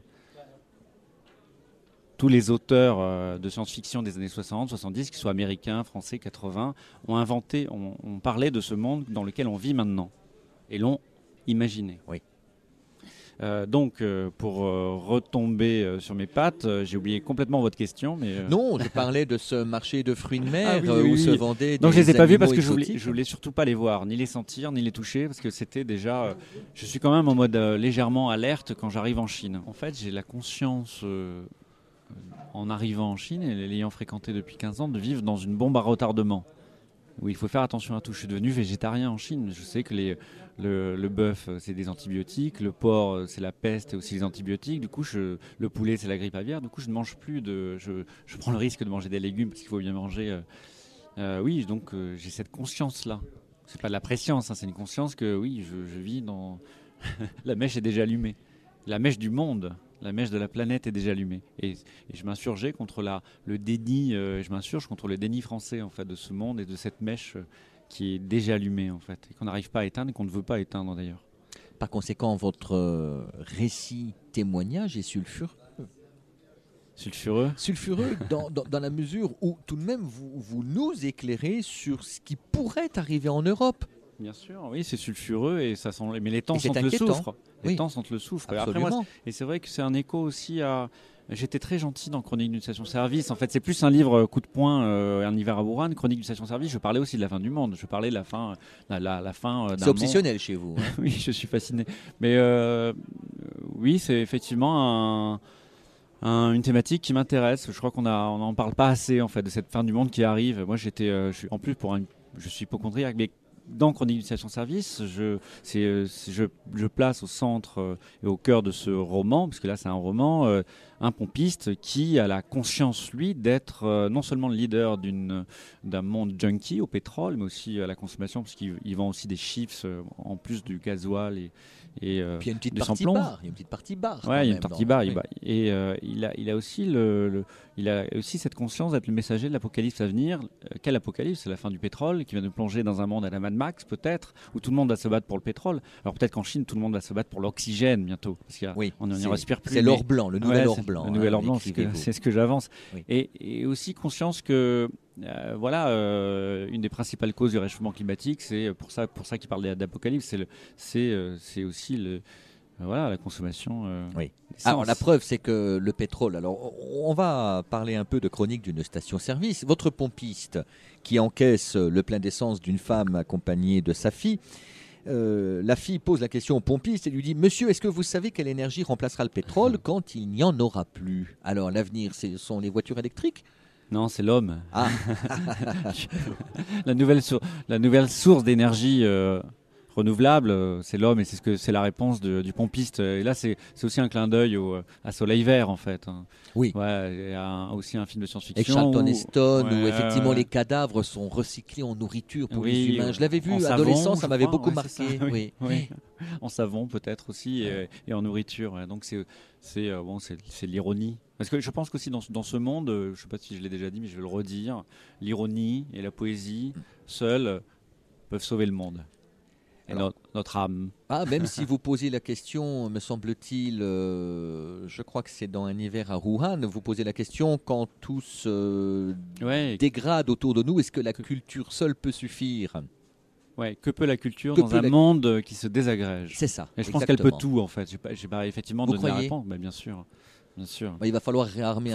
Tous les auteurs de science-fiction des années 60, 70, qu'ils soient américains, français, 80, ont parlé de ce monde dans lequel on vit maintenant et l'ont imaginé. Oui. Donc, pour retomber sur mes pattes, j'ai oublié complètement votre question. Mais Non, je parlais de ce marché de fruits de mer oui. où se vendaient des Donc, je les ai pas vus parce que exotiques. je voulais surtout pas les voir, ni les sentir, ni les toucher, parce que c'était déjà... je suis quand même en mode légèrement alerte quand j'arrive en Chine. En fait, j'ai la conscience... en arrivant en Chine et l'ayant fréquenté depuis 15 ans, de vivre dans une bombe à retardement où il faut faire attention à tout. Je suis devenu végétarien en Chine. Je sais que le bœuf, c'est des antibiotiques, le porc, c'est la peste et aussi des antibiotiques. Du coup, le poulet, c'est la grippe aviaire. Du coup, je ne mange plus je prends le risque de manger des légumes parce qu'il faut bien manger. Oui, donc j'ai cette conscience-là. C'est pas de la préscience, hein, c'est une conscience que oui, je vis dans... La mèche est déjà allumée. La mèche du monde. La mèche de la planète est déjà allumée. Et je m'insurgeais contre le déni, je m'insurge contre le déni français en fait, de ce monde et de cette mèche qui est déjà allumée en fait, et qu'on n'arrive pas à éteindre et qu'on ne veut pas éteindre d'ailleurs. Par conséquent, votre récit témoignage est sulfureux. Sulfureux dans la mesure où tout de même vous nous éclairez sur ce qui pourrait arriver en Europe. Bien sûr, oui, c'est sulfureux et ça sent. Mais les temps Et c'est sentent le inquiétant. soufre. Les Oui. temps sentent le soufre. Absolument. Et c'est vrai que c'est un écho aussi à J'étais très gentil dans Chronique d'une station-service. En fait, c'est plus un livre coup de poing, un hiver à Wuhan. Chronique d'une station-service, je parlais aussi de la fin du monde. Je parlais de la fin, la fin d'un C'est monde. obsessionnel chez vous. Hein. Oui, je suis fasciné. Mais oui, c'est effectivement une thématique qui m'intéresse. Je crois qu'on n'en parle pas assez en fait de cette fin du monde qui arrive. Moi, je suis en plus je suis hypocondriaque, mais dans Chronique d'une station-service, je place au centre et au cœur de ce roman, parce que là c'est un roman, un pompiste qui a la conscience, lui, d'être non seulement le leader d'un monde junkie au pétrole, mais aussi à la consommation, parce qu'il vend aussi des chiffres en plus du gasoil et Puis il y a une petite de partie samplon. bar. Il y a une petite partie bar. Ouais, il y a une partie bar. Oui. Et il a aussi il a aussi cette conscience d'être le messager de l'apocalypse à venir. Quel apocalypse? C'est la fin du pétrole qui va nous plonger dans un monde à la Mad Max, peut-être, où tout le monde va se battre pour le pétrole. Alors peut-être qu'en Chine, tout le monde va se battre pour l'oxygène bientôt, parce qu'on n'y respire plus. C'est l'or blanc, le nouvel or blanc. Le nouvel or blanc, c'est ce que j'avance. Oui. Et aussi conscience que une des principales causes du réchauffement climatique, c'est pour ça qu'il parle d'apocalypse, c'est aussi la consommation. Oui. Alors la preuve, c'est que le pétrole. Alors on va parler un peu de Chronique d'une station-service. Votre pompiste qui encaisse le plein d'essence d'une femme accompagnée de sa fille. La fille pose la question au pompiste et lui dit: Monsieur, est-ce que vous savez quelle énergie remplacera le pétrole quand il n'y en aura plus? Alors l'avenir, ce sont les voitures électriques? Non, c'est l'homme. Ah. La nouvelle source d'énergie renouvelable, c'est l'homme, et c'est la réponse du pompiste. Et là, c'est aussi un clin d'œil à Soleil Vert, en fait. Oui. Ouais, il y a aussi un film de science-fiction. Avec Charlton Heston, où effectivement les cadavres sont recyclés en nourriture pour les humains. Je l'avais vu adolescent, ça m'avait beaucoup marqué. Oui. En savon peut-être aussi, et en nourriture. Ouais. Donc c'est l'ironie. Parce que je pense qu'aussi dans ce monde, je ne sais pas si je l'ai déjà dit, mais je vais le redire, l'ironie et la poésie seules peuvent sauver le monde. Et notre âme. Ah, même si vous posez la question, me semble-t-il, je crois que c'est dans Un hiver à Wuhan, vous posez la question: quand tout se dégrade autour de nous, est-ce que la culture seule peut suffire? Ouais, que peut la culture dans un monde qui se désagrège? C'est ça. Et je pense qu'elle peut tout, en fait. J'ai pas effectivement donné la réponse, mais bien sûr. Bien sûr. Il va falloir réarmer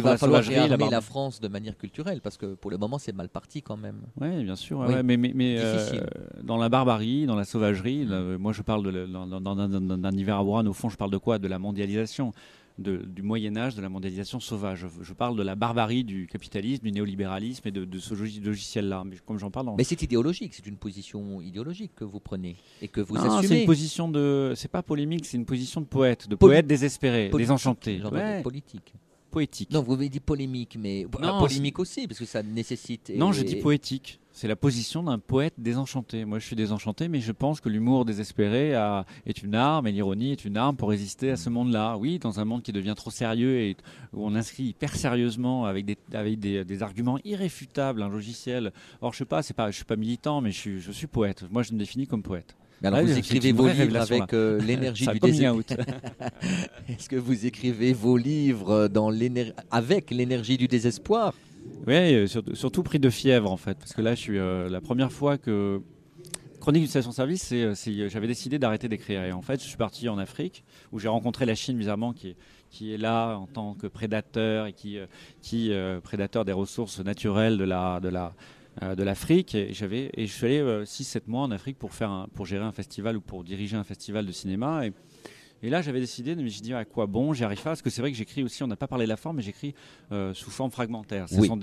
la France de manière culturelle, parce que pour le moment c'est mal parti quand même. Oui, bien sûr. Ouais, mais dans la barbarie, dans la sauvagerie, moi je parle d'un hiver à Wuhan. Au fond, je parle de quoi? De la mondialisation, du Moyen-Âge, de la mondialisation sauvage. Je parle de la barbarie du capitalisme, du néolibéralisme et de ce logiciel-là. Mais comme j'en parle. Mais c'est idéologique, c'est une position idéologique que vous prenez et que vous assumez. C'est une position c'est pas polémique, c'est une position de poète, désespéré, désenchanté. Politique. Poétique. Non, vous avez dit polémique, mais polémique aussi, parce que ça nécessite. Non, j'ai dit poétique. C'est la position d'un poète désenchanté. Moi, je suis désenchanté, mais je pense que l'humour désespéré est une arme, et l'ironie est une arme pour résister à ce monde-là. Oui, dans un monde qui devient trop sérieux et où on inscrit hyper sérieusement avec des arguments irréfutables un logiciel. Or, je suis pas militant, mais je suis poète. Moi, je me définis comme poète. Alors vous écrivez vos livres avec l'énergie du désespoir. Est-ce que vous écrivez vos livres avec l'énergie du désespoir? Oui, surtout pris de fièvre en fait, parce que là je suis la première fois que Chronique d'une station-service, j'avais décidé d'arrêter d'écrire, et en fait je suis parti en Afrique où j'ai rencontré la Chine bizarrement qui est là en tant que prédateur et qui prédateur des ressources naturelles de l'Afrique, et je suis allé 6-7 mois en Afrique pour gérer un festival ou pour diriger un festival de cinéma, et là j'avais décidé, mais je dis à quoi bon, j'y arrive pas, parce que c'est vrai que j'écris aussi, on n'a pas parlé de la forme, mais j'écris sous forme fragmentaire.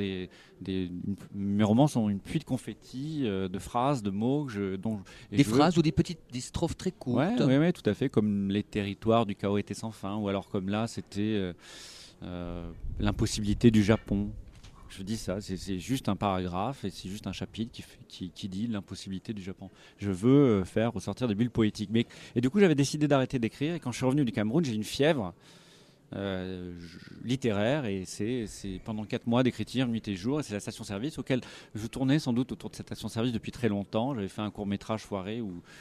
Mes romans sont une pluie de confettis, de phrases, de mots phrases ou des strophes très courtes. Oui, tout à fait, comme les territoires du chaos étaient sans fin, ou alors comme là c'était l'impossibilité du Japon. Je dis ça, c'est juste un paragraphe et c'est juste un chapitre qui dit l'impossibilité du Japon. Je veux faire ressortir des bulles poétiques. Et du coup, j'avais décidé d'arrêter d'écrire. Et quand je suis revenu du Cameroun, j'ai eu une fièvre littéraire. Et c'est pendant 4 mois d'écriture, nuit et jour. Et c'est la station-service auquel je tournais sans doute autour de cette station-service depuis très longtemps. J'avais fait un court-métrage foiré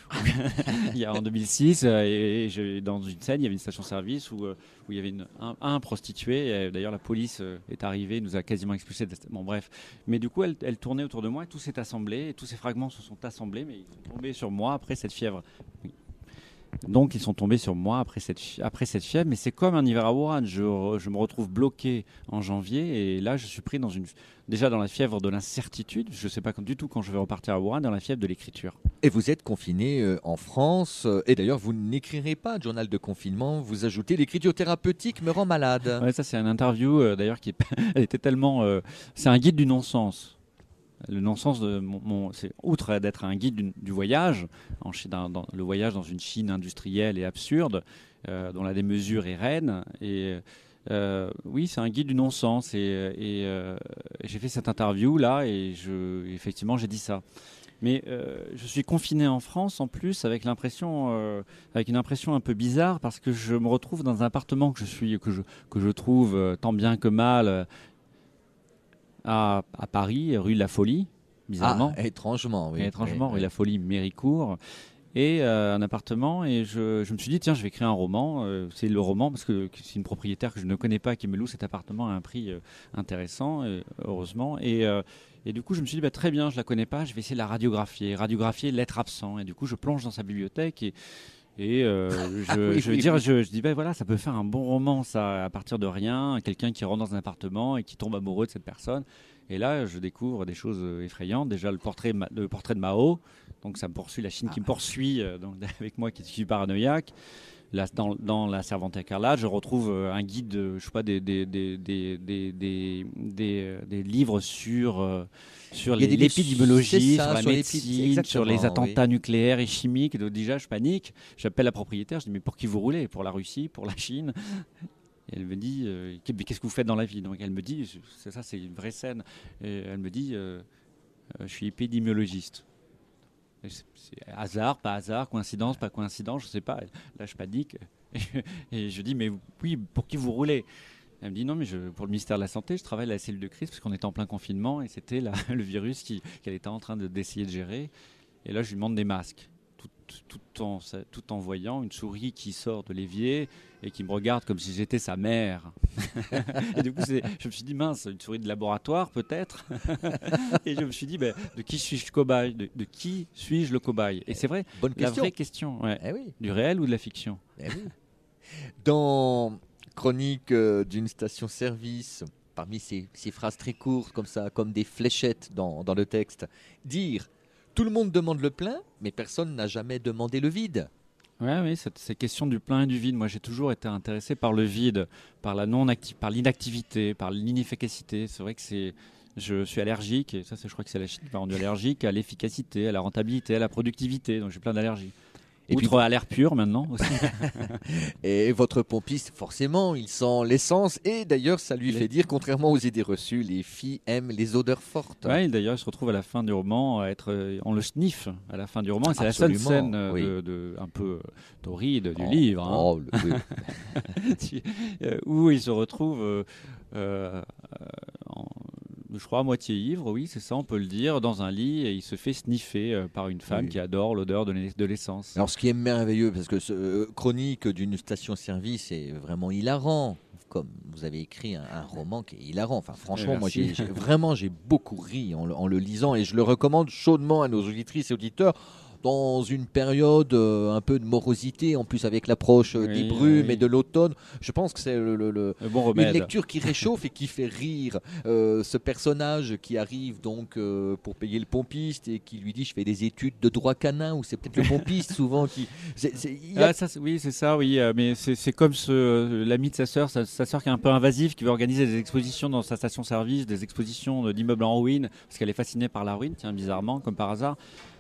en 2006. Et dans une scène, il y avait une station-service où il y avait un prostituée. Et d'ailleurs, la police est arrivée, nous a quasiment expulsés. Bon, bref. Mais du coup, elle tournait autour de moi et tout s'est assemblé. Et tous ces fragments se sont assemblés, mais ils sont tombés sur moi après cette fièvre. Oui. Donc ils sont tombés sur moi après cette fièvre, mais c'est comme un hiver à Wuhan. Je me retrouve bloqué en janvier et là je suis pris déjà dans la fièvre de l'incertitude. Je ne sais pas du tout quand je vais repartir à Wuhan, dans la fièvre de l'écriture. Et vous êtes confiné en France. Et d'ailleurs, vous n'écrirez pas de journal de confinement. Vous ajoutez l'écriture thérapeutique me rend malade. Ouais, ça c'est une interview d'ailleurs elle était tellement. C'est un guide du non-sens. Le non-sens de c'est outre d'être un guide du voyage, dans le voyage dans une Chine industrielle et absurde, dont la démesure est reine. Et oui, c'est un guide du non-sens. Et j'ai fait cette interview là, et effectivement, j'ai dit ça. Mais je suis confiné en France en plus avec une impression un peu bizarre, parce que je me retrouve dans un appartement que je trouve tant bien que mal. À Paris, rue de la Folie, bizarrement. Étrangement, oui. Étrangement, rue de la Folie, Méricourt. Et un appartement. Et je me suis dit, tiens, je vais écrire un roman. C'est le roman, parce que c'est une propriétaire que je ne connais pas qui me loue cet appartement à un prix intéressant, heureusement. Et du coup, je me suis dit, très bien, je ne la connais pas, je vais essayer de la radiographier l'être absent. Et du coup, je plonge dans sa bibliothèque je dis voilà, ça peut faire un bon roman, ça, à partir de rien, quelqu'un qui rentre dans un appartement et qui tombe amoureux de cette personne. Et là, je découvre des choses effrayantes. Déjà, le portrait de Mao, donc ça me poursuit, la Chine qui me poursuit, donc avec moi qui suis paranoïaque. Là, dans La Servante écarlate, je retrouve un guide, je sais pas, des livres sur l'épidémiologie, sur la médecine, sur les attentats nucléaires et chimiques. Donc déjà, je panique. J'appelle la propriétaire, je dis, mais pour qui vous roulez? Pour la Russie? Pour la Chine? Et elle me dit, qu'est-ce que vous faites dans la vie? Donc elle me dit, c'est une vraie scène. Et elle me dit, je suis épidémiologiste. C'est hasard, pas hasard, coïncidence, pas coïncidence, je sais pas. Là, je panique et je dis, mais oui, pour qui vous roulez? Elle me dit, non, mais pour le ministère de la Santé, je travaille à la cellule de crise parce qu'on était en plein confinement et c'était le virus qu'elle était en train d'essayer de gérer. Et là, je lui demande des masques, tout en voyant une souris qui sort de l'évier et qui me regarde comme si j'étais sa mère. Et du coup, je me suis dit, mince, une souris de laboratoire peut-être. Et je me suis dit, de qui suis-je cobaye? De qui suis-je le cobaye? Et c'est vrai, la vraie question, ouais, oui. Du réel ou de la fiction? Oui. Dans Chronique d'une station-service, parmi ces phrases très courtes comme ça, comme des fléchettes dans le texte, dire « Tout le monde demande le plein, mais personne n'a jamais demandé le vide ». Oui, cette question du plein et du vide. Moi, j'ai toujours été intéressé par le vide, par l'inactivité, par l'inefficacité. C'est vrai que je suis allergique, et ça, je crois que c'est la Chine qui m'a rendu allergique, à l'efficacité, à la rentabilité, à la productivité. Donc, j'ai plein d'allergies. Et outre à l'air pur maintenant aussi. Et votre pompiste, forcément, il sent l'essence. Et d'ailleurs, ça lui fait dire, contrairement aux idées reçues, les filles aiment les odeurs fortes. Oui, d'ailleurs, il se retrouve à la fin du roman on le sniffe à la fin du roman. Et c'est la seule scène de un peu torride du livre. Où il se retrouve... je crois à moitié ivre, oui, c'est ça, on peut le dire, dans un lit, et il se fait sniffer par une femme qui adore l'odeur de l'essence. Alors, ce qui est merveilleux, parce que Chronique d'une station-service est vraiment hilarant, comme vous avez écrit un roman qui est hilarant. Enfin, franchement, moi, j'ai beaucoup ri en le lisant, et je le recommande chaudement à nos auditrices et auditeurs. Dans une période un peu de morosité, en plus avec l'approche des brumes et de l'automne, je pense que c'est bon remède. Une lecture qui réchauffe et qui fait rire. Ce personnage qui arrive donc pour payer le pompiste et qui lui dit « je fais des études de droit canin » ou c'est peut-être le pompiste souvent qui... Oui, c'est ça, oui. Mais c'est comme l'ami de sa sœur qui est un peu invasive, qui veut organiser des expositions dans sa station-service, des expositions d'immeubles en ruine, parce qu'elle est fascinée par la ruine, tiens, bizarrement, comme par hasard.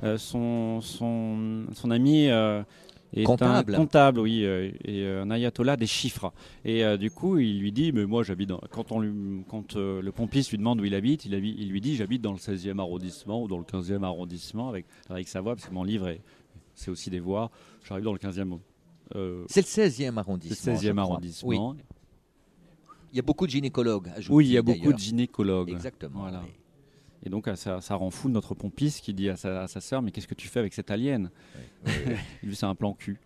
Son ami est un comptable, oui, et un ayatollah des chiffres. Et du coup, il lui dit, mais moi j'habite quand le pompiste lui demande où il habite, il lui dit, j'habite dans le 16e arrondissement ou dans le 15e arrondissement avec sa voix, parce que mon livre c'est aussi des voix. J'arrive dans le 15e. C'est le 16e arrondissement. C'est le 16e arrondissement. Oui. Il y a beaucoup de gynécologues. Oui, il y a beaucoup de gynécologues. Exactement. Voilà. Et donc, ça rend fou notre pompiste qui dit à sa sœur, mais qu'est-ce que tu fais avec cet alien? Lui, c'est un plan cul.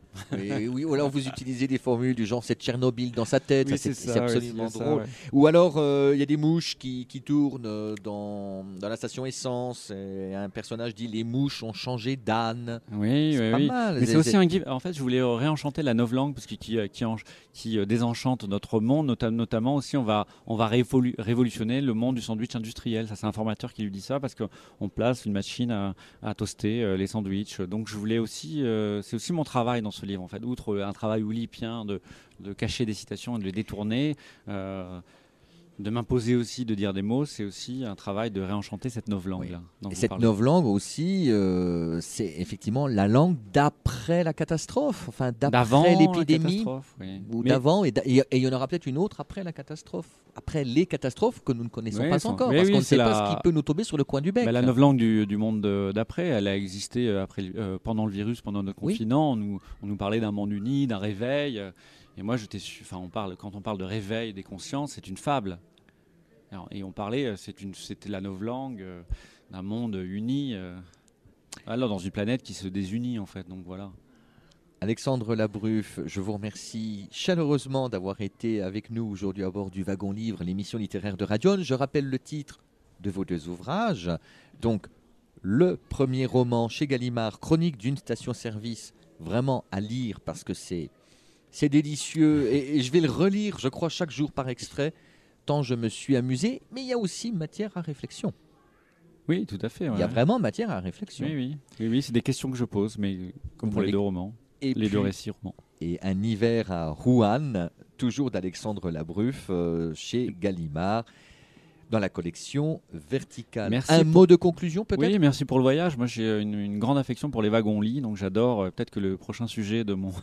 Oui, ou alors vous utilisez des formules du genre c'est Tchernobyl dans sa tête, Oui, ça, c'est ça, c'est absolument ouais, c'est ça, drôle. ouais. Ou alors il y a des mouches qui tournent dans la station essence et un personnage dit les mouches ont changé d'âne. Oui, C'est oui, pas oui. mal. Mais c'est aussi un give. En fait, je voulais réenchanter la novlangue parce que qui désenchante notre monde, notamment aussi on va révolutionner le monde du sandwich industriel. Ça, c'est un formateur qui lui dit ça parce qu'on place une machine à toaster les sandwichs. Donc je voulais aussi, c'est aussi mon travail dans ce livre en fait, outre un travail oulipien de cacher des citations et de les détourner. De m'imposer aussi de dire des mots, c'est aussi un travail de réenchanter cette novlangue. Et cette novlangue aussi, c'est effectivement la langue d'après la catastrophe, enfin d'après l'épidémie, ou d'avant, et il y en aura peut-être une autre après la catastrophe, après les catastrophes que nous ne connaissons pas encore, parce qu'on ne sait pas ce qui peut nous tomber sur le coin du bec. La novlangue du monde d'après, elle a existé pendant le virus, pendant notre confinement. On nous parlait d'un monde uni, d'un réveil. Et moi, quand on parle de réveil des consciences, c'est une fable. Et on parlait, c'était la novlangue d'un monde uni, dans une planète qui se désunit en fait. Donc voilà. Alexandre Labruffe, je vous remercie chaleureusement d'avoir été avec nous aujourd'hui à bord du Wagon Livre, l'émission littéraire de Radion. Je rappelle le titre de vos 2 ouvrages. Donc, le premier roman chez Gallimard, Chronique d'une station-service, vraiment à lire parce que c'est délicieux et je vais le relire, je crois, chaque jour par extrait, tant je me suis amusé, mais il y a aussi matière à réflexion. Oui, tout à fait. Ouais. Il y a vraiment matière à réflexion. Oui, c'est des questions que je pose, mais comme pour les 2 romans, les 2 récits romans. Et Un hiver à Rouen, toujours d'Alexandre Labruffe, chez Gallimard, dans la collection Verticale. Merci mot de conclusion peut-être ? Oui, merci pour le voyage. Moi, j'ai une grande affection pour les wagons-lits, donc j'adore. Peut-être que le prochain sujet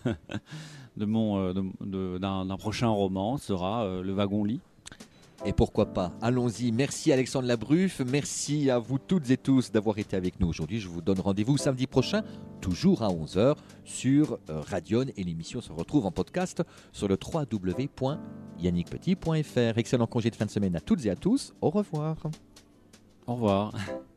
d'un prochain roman sera le wagon-lit. Et pourquoi pas ? Allons-y. Merci Alexandre Labruffe. Merci à vous toutes et tous d'avoir été avec nous aujourd'hui. Je vous donne rendez-vous samedi prochain, toujours à 11h, sur Radion. Et l'émission se retrouve en podcast sur le www.yannickpetit.fr. Excellent congé de fin de semaine à toutes et à tous. Au revoir. Au revoir.